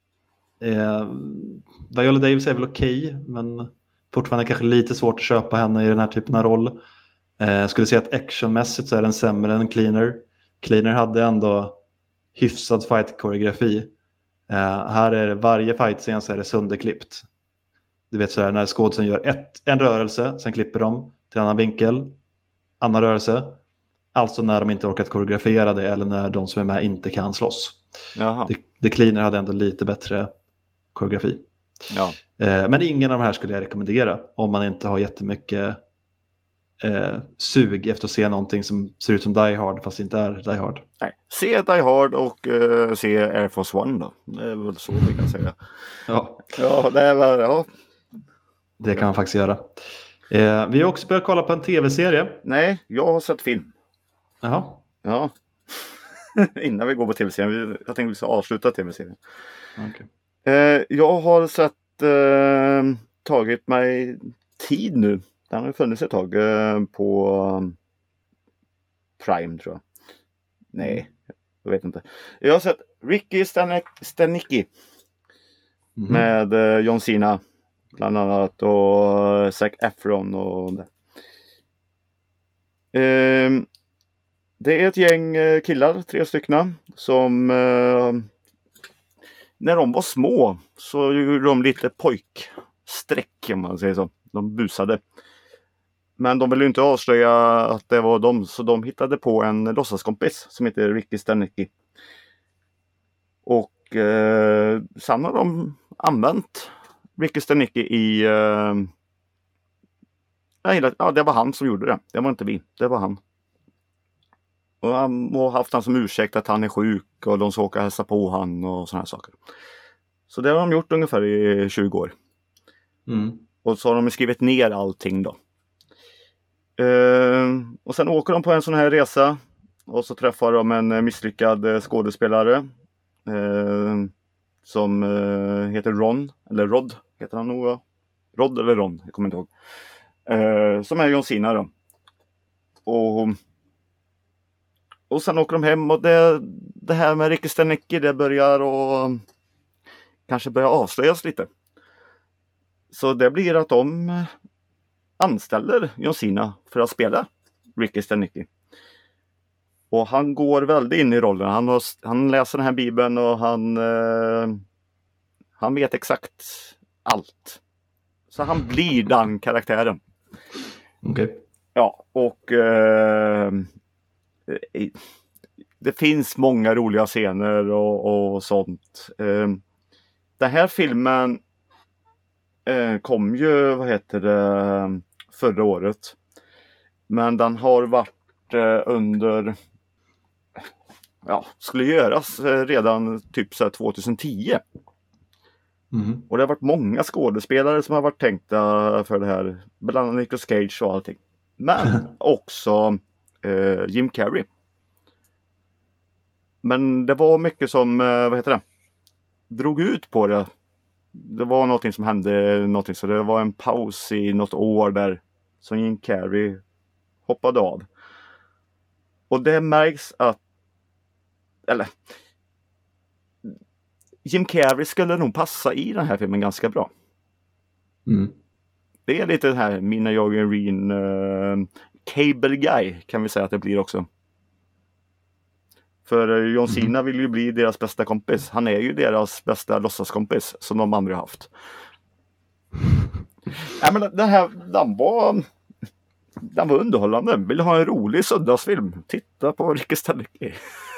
eh, Viola Davis är väl okej, men fortfarande kanske lite svårt att köpa henne i den här typen av roll. eh, Jag skulle säga att actionmässigt så är den sämre än Cleaner. Cleaner hade ändå hyfsad fight-koreografi. Uh, här är det, varje fight-scen så är det sönderklippt. Du vet sådär när skådisen gör ett, en rörelse, sen klipper de till en annan vinkel, annan rörelse. Alltså när de inte orkat koreografera det eller när de som är med inte kan slåss. Jaha. The, The Cleaner hade ändå lite bättre koreografi. Ja. Uh, men ingen av de här skulle jag rekommendera om man inte har jättemycket uh, sug efter att se någonting som ser ut som Die Hard fast inte är Die Hard. Nej. Se Die Hard och uh, se Air Force One då. Det är väl så vi kan säga. Ja. Ja, det är väl, ja. Det kan man faktiskt göra. Eh, vi har också börjat kolla på en tv-serie. Nej, jag har sett film. Jaha. Ja. Innan vi går på tv-serien. Jag tänkte vi ska avsluta tv-serien. Okay. Eh, jag har sett eh, tagit mig tid nu. Den har funnits ett tag eh, på um, Prime tror jag. Nej, jag vet inte. Jag har sett Ricky Stenicki Mhm. med eh, John Cena bland annat och uh, Zac Efron och det. Eh, det är ett gäng eh, killar, tre stycken, som eh, när de var små så gjorde de lite pojksträck om man säger så. De busade. Men de ville inte avslöja att det var de, så de hittade på en låtsaskompis som heter Ricky Stenicki. Och eh, sen har de använt Ricky Stenicki i... Eh, ja, det var han som gjorde det. Det var inte vi, det var han. Och han har haft han som ursäkt att han är sjuk och de ska åka och hälsa på han och såna här saker. Så det har de gjort ungefär i tjugo år. Mm. Och så har de skrivit ner allting då. Eh, och sen åker de på en sån här resa. Och så träffar de en misslyckad skådespelare. Eh, som eh, heter Ron. Eller Rod heter han nog. Va? Rod eller Ron, jag kommer inte ihåg. Eh, som är John Cena då. Och, och sen åker de hem. Och det, det här med Ricky Stenicki, det börjar och kanske börjar avslöjas lite. Så det blir att de anställer John Cena för att spela Ricky Stenicki. Och han går väldigt in i rollen. Han, har, han läser den här bibeln och han, eh, han vet exakt allt. Så han blir den karaktären. Okej. Okay. Ja, och eh, det finns många roliga scener och, och sånt. Eh, den här filmen eh, kom ju, vad heter det, förra året. Men den har varit eh, under... Ja, skulle göras redan typ så här tjugohundratio. Mm. Och det har varit många skådespelare som har varit tänkta för det här. Bland annat Nicolas Cage och allting. Men också eh, Jim Carrey. Men det var mycket som, eh, vad heter det? Drog ut på det. Det var någonting som hände, någonting, så det var en paus i något år där som Jim Carrey hoppade av. Och det märks att eller Jim Carrey skulle nog passa i den här filmen ganska bra. Mm. Det är lite den här Mina Jörgen uh, Cable Guy kan vi säga att det blir också. För uh, John Cena mm. vill ju bli deras bästa kompis. Han är ju deras bästa låtsaskompis som de andra har haft. Nej, men den här den var den var underhållande. Vill ha en rolig söndagsfilm? Titta på Ricky Stenicki.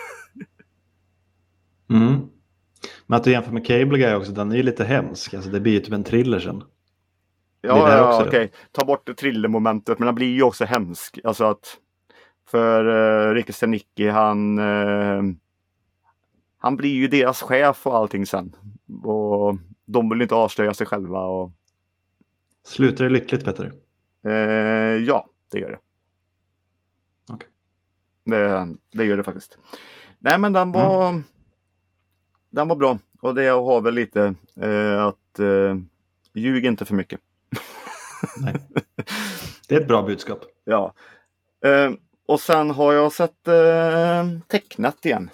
Mm. Men att du jämför med Cable Guy också, den är ju lite hemsk. Alltså det blir ju typ en thriller sen. Ja, ja okej. Okay. Ta bort thrillermomentet, men den blir ju också hemsk. Alltså att för uh, Ricky Stenicki, han uh, han blir ju deras chef och allting sen. Och de vill inte avslöja sig själva. Och... Slutar det lyckligt, Petter? Uh, ja, det gör det. Okej. Okay. Det, det gör det faktiskt. Nej, men den var... Mm. Den var bra. Och det har väl lite eh, att eh, ljug inte för mycket. Nej. Det är ett bra budskap. Ja. Eh, och sen har jag sett eh, tecknat igen.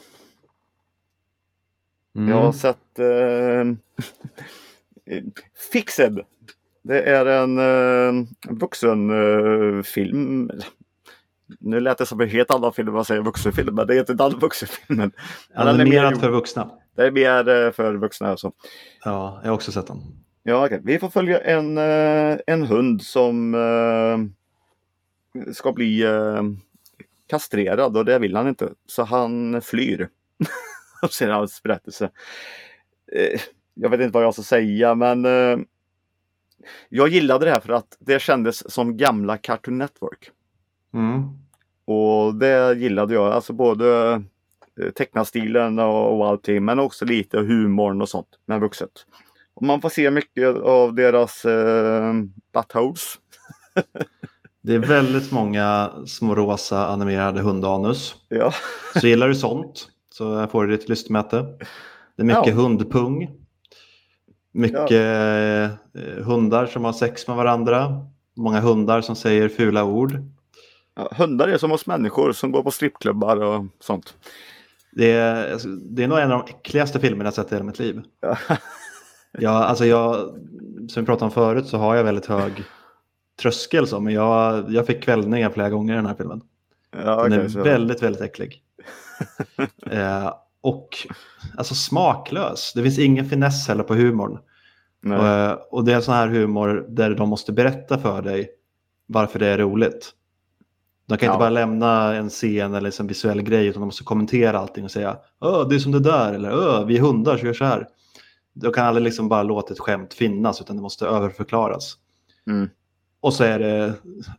Mm. Jag har sett eh, Fixed. Det är en eh, vuxenfilm. Eh, Nu lät det som en helt annan film man säger vuxenfilm, men det är inte en vuxenfilm. Men animerat mer... för vuxna. Det är mer för vuxna alltså. Ja, jag har också sett den. Ja, okay. Vi får följa en, en hund som uh, ska bli uh, kastrerad och det vill han inte. Så han flyr. Och ser hans berättelse. Uh, jag vet inte vad jag ska säga, men uh, jag gillade det här för att det kändes som gamla Cartoon Network. Mm. Och det gillade jag, alltså både tecknastilen och, och allting, men också lite humorn och sånt med vuxet. Och man får se mycket av deras eh, buttholes. Det är väldigt många små rosa animerade hundanus. Ja. Så gillar du sånt så får du ditt lystmäte. Det är mycket ja. hundpung. Mycket ja. hundar som har sex med varandra. Många hundar som säger fula ord. Ja, hundar är som oss människor som går på strippklubbar och sånt. Det är, det är nog en av de äckligaste filmerna jag sett i hela mitt liv. Ja. Ja, alltså jag, som vi pratade om förut så har jag väldigt hög tröskel så, men jag, jag fick kvällningar flera gånger i den här filmen. Ja, den okay, är så. väldigt, väldigt äcklig. eh, och alltså smaklös. Det finns ingen finess heller på humorn. Och, och det är sån här humor där de måste berätta för dig varför det är roligt. De kan inte ja. bara lämna en scen eller en visuell grej, utan de måste kommentera allting och säga Åh, det är som det där, eller Åh, vi är hundar så gör så här. De kan aldrig liksom bara låta ett skämt finnas, utan det måste överförklaras. Mm. Och så är det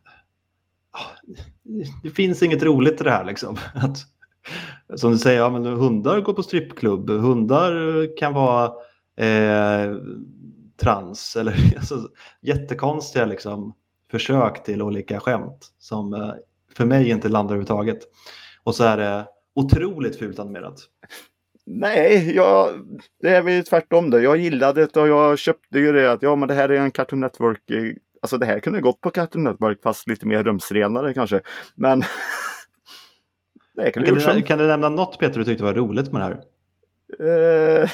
det finns inget roligt i det här liksom. Att, som du säger, ja, men hundar går på strippklubb, hundar kan vara eh, trans eller alltså, jättekonstiga liksom försök till olika skämt som eh, för mig inte landar överhuvudtaget. Och så är det otroligt fult animerat. Nej, jag, det är väl tvärtom det. Jag gillade det och jag köpte ju det att ja, men det här är en Cartoon Network. eh, Alltså det här kunde gått på Cartoon Network fast lite mer rumsrenare kanske. Men det kan Kan du du, som... kan du nämna något, Peter, du tyckte var roligt med det här? Eh,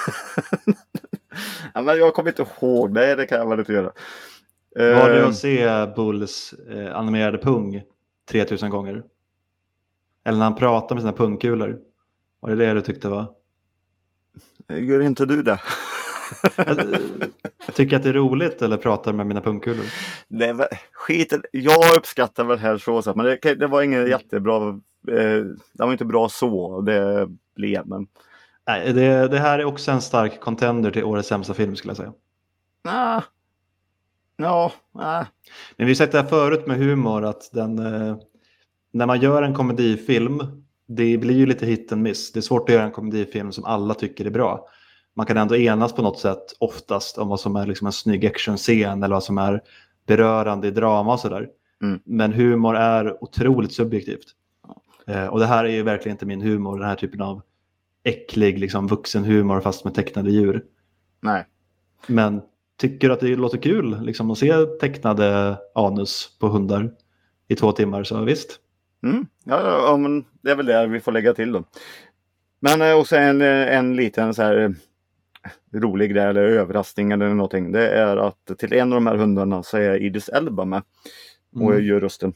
ja, men jag kommer inte ihåg. Nej, det kan jag väl inte göra. Var det Eh, att se Bulls eh, animerade pung tre tusen gånger? Eller när han pratar med sina pungkulor? Var det det du tyckte var? Gör inte du det? Jag, tycker att det är roligt eller pratar med mina pungkulor? Det var, skiten, jag uppskattar väl här så, så men det, det var ingen jättebra, eh, det var inte bra så, det blev, men Nej, det, det här är också en stark contender till årets sämsta film skulle jag säga. nah, ja, nah. Men vi har sagt det här förut med humor att den, eh, när man gör en komedifilm, det blir ju lite hit and miss. Det är svårt att göra en komedifilm som alla tycker är bra. Man kan ändå enas på något sätt oftast om vad som är liksom en snygg actionscen eller vad som är berörande i drama och sådär. Mm. Men humor är otroligt subjektivt. Eh, och det här är ju verkligen inte min humor, den här typen av äcklig liksom, vuxenhumor fast med tecknade djur. Nej. Men tycker du att det låter kul liksom, att se tecknade anus på hundar i två timmar, så visst. Mm. Ja, ja, ja, men det är väl det vi får lägga till då. Men eh, också en, en liten så här eh, rolig grej eller överraskning eller någonting. Det är att till en av de här hundarna så är Idris Elba med och Mm. gör rösten.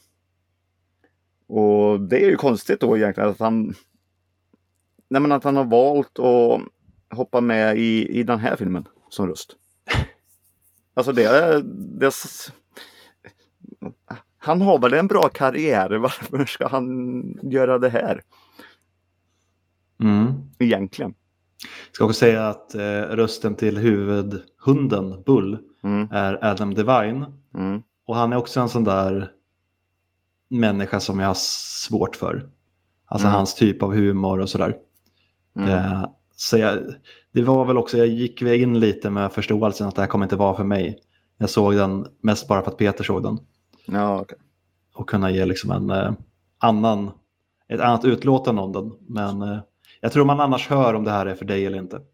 Och det är ju konstigt då egentligen att han nej, men att han har valt att hoppa med i, i den här filmen som röst. Alltså det är, det är han har väl en bra karriär, varför ska han göra det här? Mm. Egentligen. Jag ska också säga att eh, rösten till huvudhunden Bull Mm. är Adam Devine. Mm. Och han är också en sån där människa som jag har svårt för. Alltså Mm. hans typ av humor och sådär. Mm. Eh, så jag, det var väl också, jag gick väl in lite med förståelsen att det här kommer inte vara för mig. Jag såg den mest bara för att Peter såg den. Ja, okay. Och kunna ge liksom en eh, annan, ett annat utlåtande om den. Men eh, jag tror man annars hör om det här är för dig eller inte.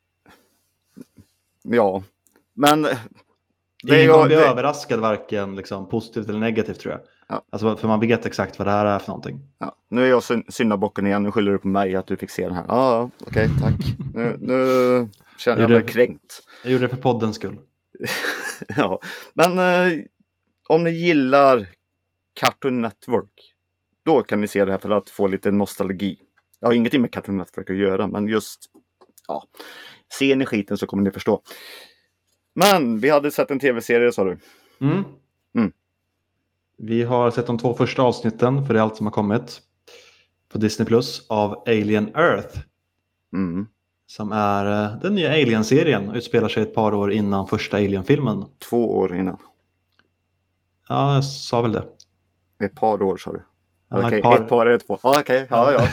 Ja, men det Ingen jag, kommer bli det... överraskad varken liksom, positivt eller negativt tror jag. Ja. Alltså, för man vet exakt vad det här är för någonting. Ja. Nu är jag syn- syndabocken igen, nu skyller du på mig att du fick se den här. Ja, okej, okay, tack. Nu, nu känner jag mig kränkt. Jag gjorde det för poddens skull. Ja, men eh, om ni gillar Cartoon Network, då kan ni se det här för att få lite nostalgi. Jag har ingenting med Cartoon Network att göra, men just ja, ser ni skiten så kommer ni förstå. Men vi hade sett en tv-serie, sa du. Mm. Mm. Vi har sett de två första avsnitten, för det är allt som har kommit på Disney Plus, av Alien Earth. Mm. Som är uh, den nya Alien-serien. Utspelar sig ett par år innan första Alien-filmen. Två år innan. Ja, jag sa väl det. Ett par år, sa du. Ja, Okej, okay, ett par... ett par eller två. Ah, okej, okay. ja, ja.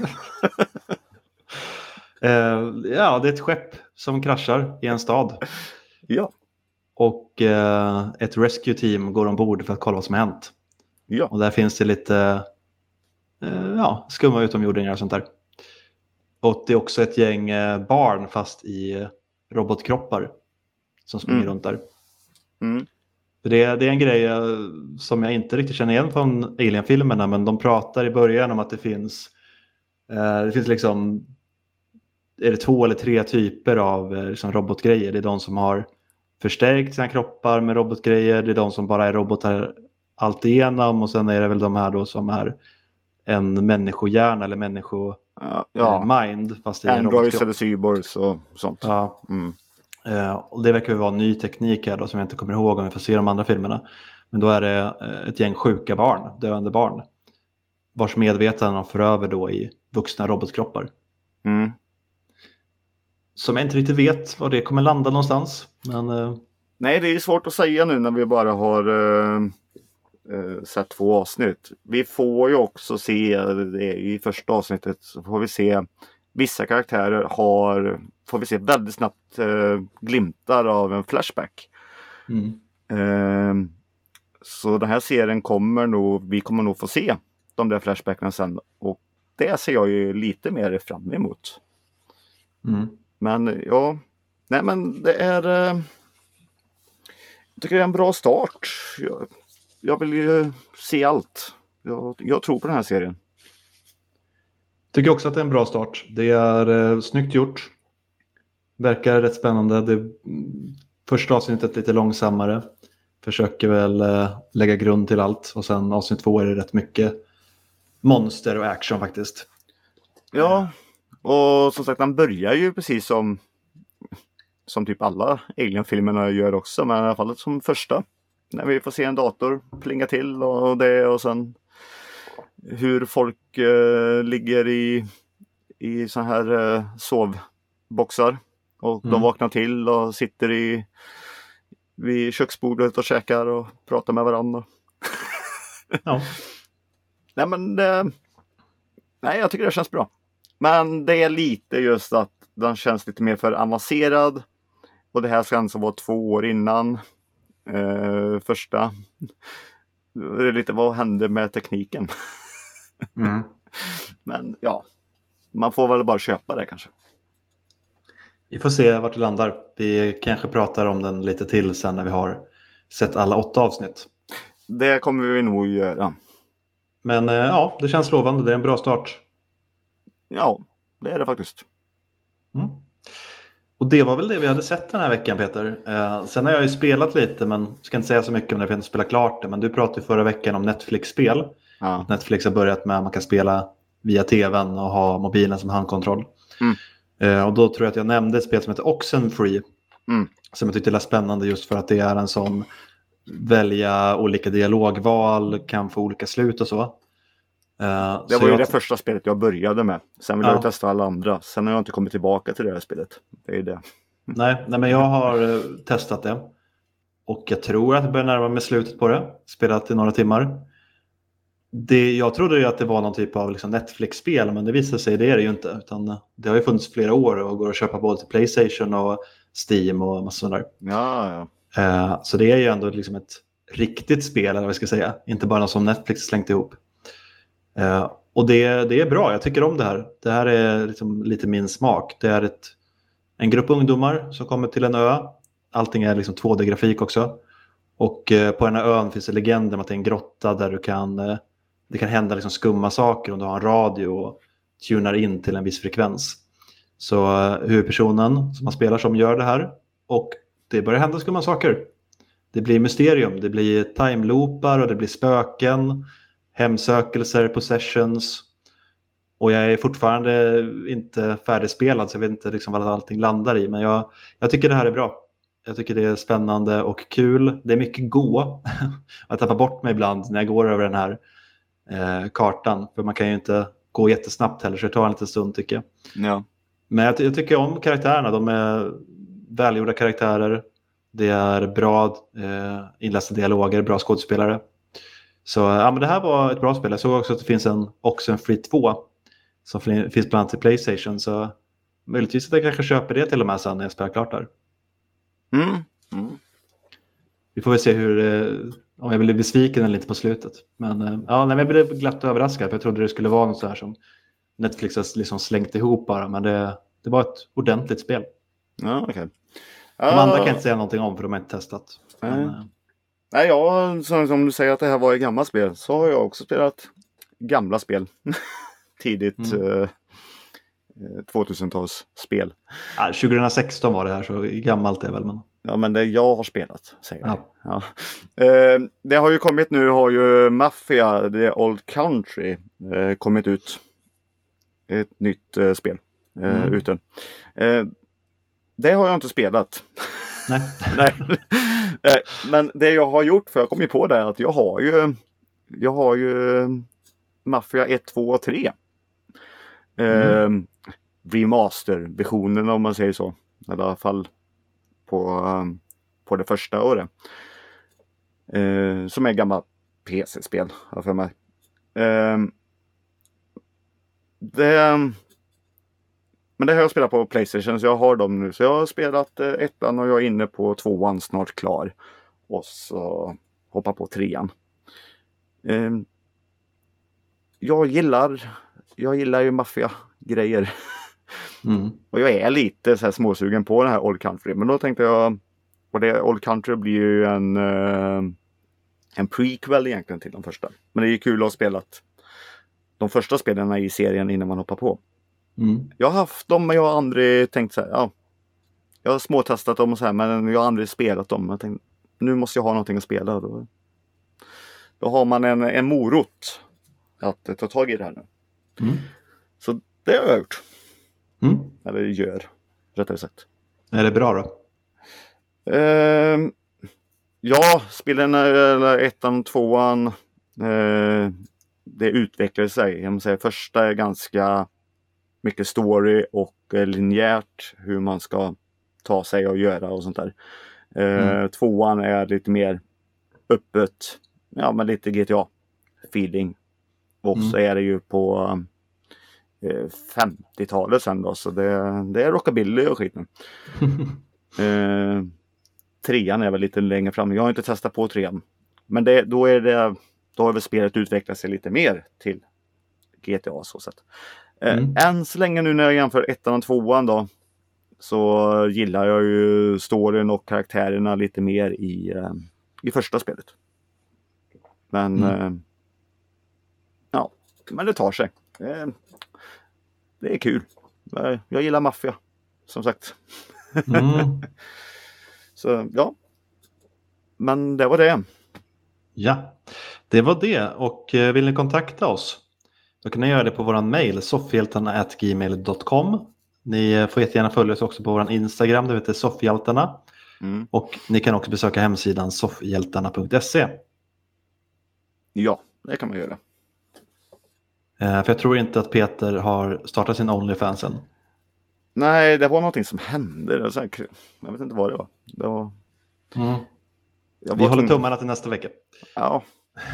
uh, ja, det är ett skepp som kraschar i en stad. Ja. Och uh, ett rescue team går ombord för att kolla vad som har hänt. Ja. Och där finns det lite uh, ja, skumma utomjordingar och sånt där. Och det är också ett gäng uh, barn fast i robotkroppar som springer Mm. runt där. Mm. Det är, det är en grej som jag inte riktigt känner igen från Alien-filmerna, men de pratar i början om att det finns eh, det finns liksom är det två eller tre typer av eh, liksom robotgrejer. Det är de som har förstärkt sina kroppar med robotgrejer, det är de som bara är robotar allt igenom och sen är det väl de här då som är en människohjärna eller människo ja, ja. Eh, mind fast i en Androids robotkropp. eller cyborgs och sånt. Ja. Mm. Uh, och det verkar ju vara ny teknik här då, som jag inte kommer ihåg om vi får se de andra filmerna. Men då är det uh, ett gäng sjuka barn, döende barn. Vars medvetande de för över då i vuxna robotkroppar. Mm. Som jag inte riktigt vet var det kommer landa någonstans. Men, uh... Nej, det är svårt att säga nu när vi bara har uh, uh, sett två avsnitt. Vi får ju också se det i första avsnittet, så får vi se vissa karaktärer har, får vi se väldigt snabbt eh, glimtar av en flashback. Mm. Eh, Så den här serien kommer nog, vi kommer nog få se de där flashbackarna sen. Och det ser jag ju lite mer fram emot. Mm. Men ja, nej men det är, eh, jag tycker det är en bra start. Jag, jag vill ju se allt. Jag, jag tror på den här serien. Tycker också att det är en bra start. Det är eh, snyggt gjort. Verkar rätt spännande. Det, första avsnittet lite långsammare. Försöker väl eh, lägga grund till allt. Och sen avsnitt två är det rätt mycket monster och action faktiskt. Ja, och som sagt han börjar ju precis som som typ alla Alien-filmerna gör också. Men i alla fall som första. När vi får se en dator plinga till och det och sen hur folk eh, ligger i i så här eh, sovboxar och Mm. de vaknar till och sitter i vid köksbordet och käkar och pratar med varandra. Ja. Nej men eh, nej jag tycker det känns bra. Men det är lite just att den känns lite mer för avancerad och det här ska alltså vara två år innan eh, första. Det är lite vad händer med tekniken. Mm. Men ja, man får väl bara köpa det kanske. Vi får se vart det landar. Vi kanske pratar om den lite till sen när vi har sett alla åtta avsnitt. Det kommer vi nog göra. Men eh, ja, det känns lovande. Det är en bra start. Ja, det är det faktiskt. Mm. Och det var väl det vi hade sett den här veckan, Peter. Eh, sen har jag ju spelat lite, men ska inte säga så mycket om det för jag inte spelat klart det. Men du pratade förra veckan om Netflix-spel. Ja. Netflix har börjat med att man kan spela via tvn och ha mobilen som handkontroll. Mm. Eh, och då tror jag att jag nämnde ett spel som heter Oxenfree. Mm. Som jag tyckte var spännande just för att det är en sån välja olika dialogval, kan få olika slut och så. Uh, det så var ju jag... det första spelet jag började med. Sen vill ja. jag testa alla andra. Sen har jag inte kommit tillbaka till det här spelet. Det är det. Nej, nej men jag har uh, testat det. Och jag tror att jag börjar närma mig slutet på det. Spelat i några timmar. Det, jag trodde ju att det var någon typ av liksom Netflix-spel, men det visade sig det är det ju inte. Utan det har ju funnits flera år och går att köpa både till PlayStation och Steam och massor där. Ja, ja. Uh, så det är ju ändå liksom ett riktigt spel, eller vad jag ska säga. Inte bara något som Netflix slängt ihop. Uh, och det, det är bra, jag tycker om det här. Det här är liksom lite min smak. Det är ett, en grupp ungdomar som kommer till en ö. Allting är liksom två D-grafik också. Och uh, på den här ön finns det legender om att det är en grotta där du kan, uh, det kan hända liksom skumma saker om du har en radio och tunar in till en viss frekvens. Så uh, huvudpersonen som man spelar som gör det här. Och det börjar hända skumma saker. Det blir mysterium, det blir timeloopar och det blir spöken, hemsökelser, possessions. Och jag är fortfarande inte färdigspelad så jag vet inte liksom vad allting landar i. Men jag, jag tycker det här är bra. Jag tycker det är spännande och kul. Det är mycket gå. Jag tappar bort mig ibland när jag går över den här eh, kartan. För man kan ju inte gå jättesnabbt heller så det tar en liten stund tycker jag. Ja. Men jag, jag tycker om karaktärerna. De är välgjorda karaktärer. Det är bra eh, inlästa dialoger, bra skådespelare. Så ja, men det här var ett bra spel. Jag såg också att det finns en Oxenfree två som finns bland annat till PlayStation. Så möjligtvis att jag kanske köper det till och med sen när jag spelar klart där. Mm. Mm. Vi får väl se hur, eh, om jag blir besviken eller lite på slutet. Men eh, ja, nej, jag blev glatt överraskad för jag trodde det skulle vara något så här som Netflix har liksom slängt ihop bara. Men det, det var ett ordentligt spel. Ja, okej. Okay. De andra kan jag inte säga någonting om för de har inte testat. Men, Nej. eh, Nej, ja, som, som du säger att det här var ett gammalt spel så har jag också spelat gamla spel. Tidigt Mm. eh, tvåtusen-talsspel. ja, tjugohundrasexton var det här så gammalt är väl. Men... Ja, men det jag har spelat, säger jag. Ja. Ja. Eh, det har ju kommit nu, har ju Mafia, The Old Country, eh, kommit ut. Ett nytt eh, spel. Eh, Mm. ute. Eh, det har jag inte spelat. Nej. Nej. Men det jag har gjort, för jag kom ju på det, att jag har ju jag har ju Mafia ett, två och tre. Mm. Eh, remaster-versionen om man säger så. I alla fall på, på det första året. Eh, som är gamla P C-spel för mig. Eh, det, men det har jag spelat på PlayStation så jag har dem nu. Så jag har spelat ettan och jag är inne på tvåan snart klar. Och så hoppa på trean. Eh, jag gillar jag gillar ju maffia-grejer. Mm. Och jag är lite så här småsugen på den här Old Country. Men då tänkte jag, och det Old Country blir ju en eh, en prequel egentligen till de första. Men det är ju kul att ha spelat de första spelarna i serien innan man hoppar på. Mm. Jag har haft dem, men jag har aldrig tänkt så här, ja. Jag har småtestat dem och så här, men jag har aldrig spelat dem. Jag tänkte, nu måste jag ha någonting att spela. Då, då har man en, en morot att ta tag i det här nu. Mm. Så det har jag gjort. Mm. Eller gör, rättare sagt. Är det bra då? Eh, ja, spelen eller ettan, tvåan. Eh, det utvecklar sig. Jag måste säga, första är ganska mycket story och eh, linjärt. Hur man ska ta sig och göra och sånt där. Eh, mm. Tvåan är lite mer öppet. Ja, men lite G T A-feeling. Och mm. så är det ju på eh, femtiotalet sen då. Så det, det är rockabilly och skiten. eh, trean är väl lite längre fram. Jag har inte testat på trean. Men det, då är det då har väl spelet utvecklat sig lite mer till G T A så sätt. Eh, mm. Än så länge nu när jag jämför ettan och tvåan då, så gillar jag ju storyn och karaktärerna lite mer i, eh, i första spelet. Men mm. eh, ja, men det tar sig. Eh, det är kul. Eh, jag gillar maffia, som sagt. Mm. Så ja. Men det var det. Ja, det var det. Och eh, vill ni kontakta oss? Då kan ni göra det på våran mail soffhjältarna at gmail dot com. Ni får jättegärna följa oss också på våran Instagram, det heter Soffhjältarna. Mm. Och ni kan också besöka hemsidan soffhjältarna punkt se. Ja, det kan man göra. Eh, för jag tror inte att Peter har startat sin OnlyFans än. Nej, det var någonting som hände. Det var så här, jag vet inte vad det var. Det var... Mm. Vi håller tummarna till nästa vecka. Ja.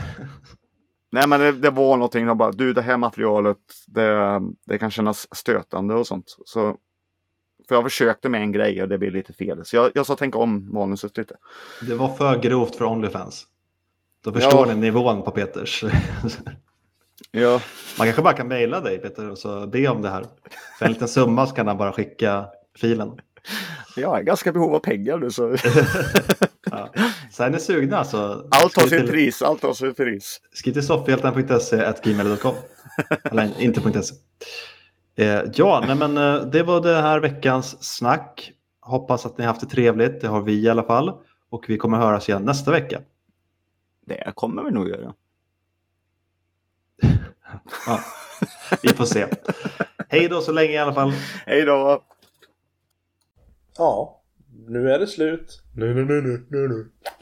Nej, men det, det var någonting. Jag bara, du, det här materialet, det, det kan kännas stötande och sånt. Så, för jag försökte med en grej och det blev lite fel. Så jag, jag sa tänka om manuset lite. Det var för grovt för OnlyFans. Då förstår ja. ni nivån på Peters. Ja. Man kanske bara kan mejla dig, Peter, och så be om det här. För en liten summa så kan han bara skicka filen. Jag är ganska behov av pengar nu. Så. Ja. Så är ni sugna så... Allt har sin pris, allt har sin pris. Skriv till soffhjältarna punkt se at gmail dot com. Eller inte .se. Eh, ja, nej, men eh, det var det här veckans snack. Hoppas att ni har haft det trevligt. Det har vi i alla fall. Och vi kommer höras igen nästa vecka. Det kommer vi nog göra. Ja, vi får se. Hej då så länge i alla fall. Hej då. Ja, nu är det slut. Nu, nu, nu, nu, nu, nu.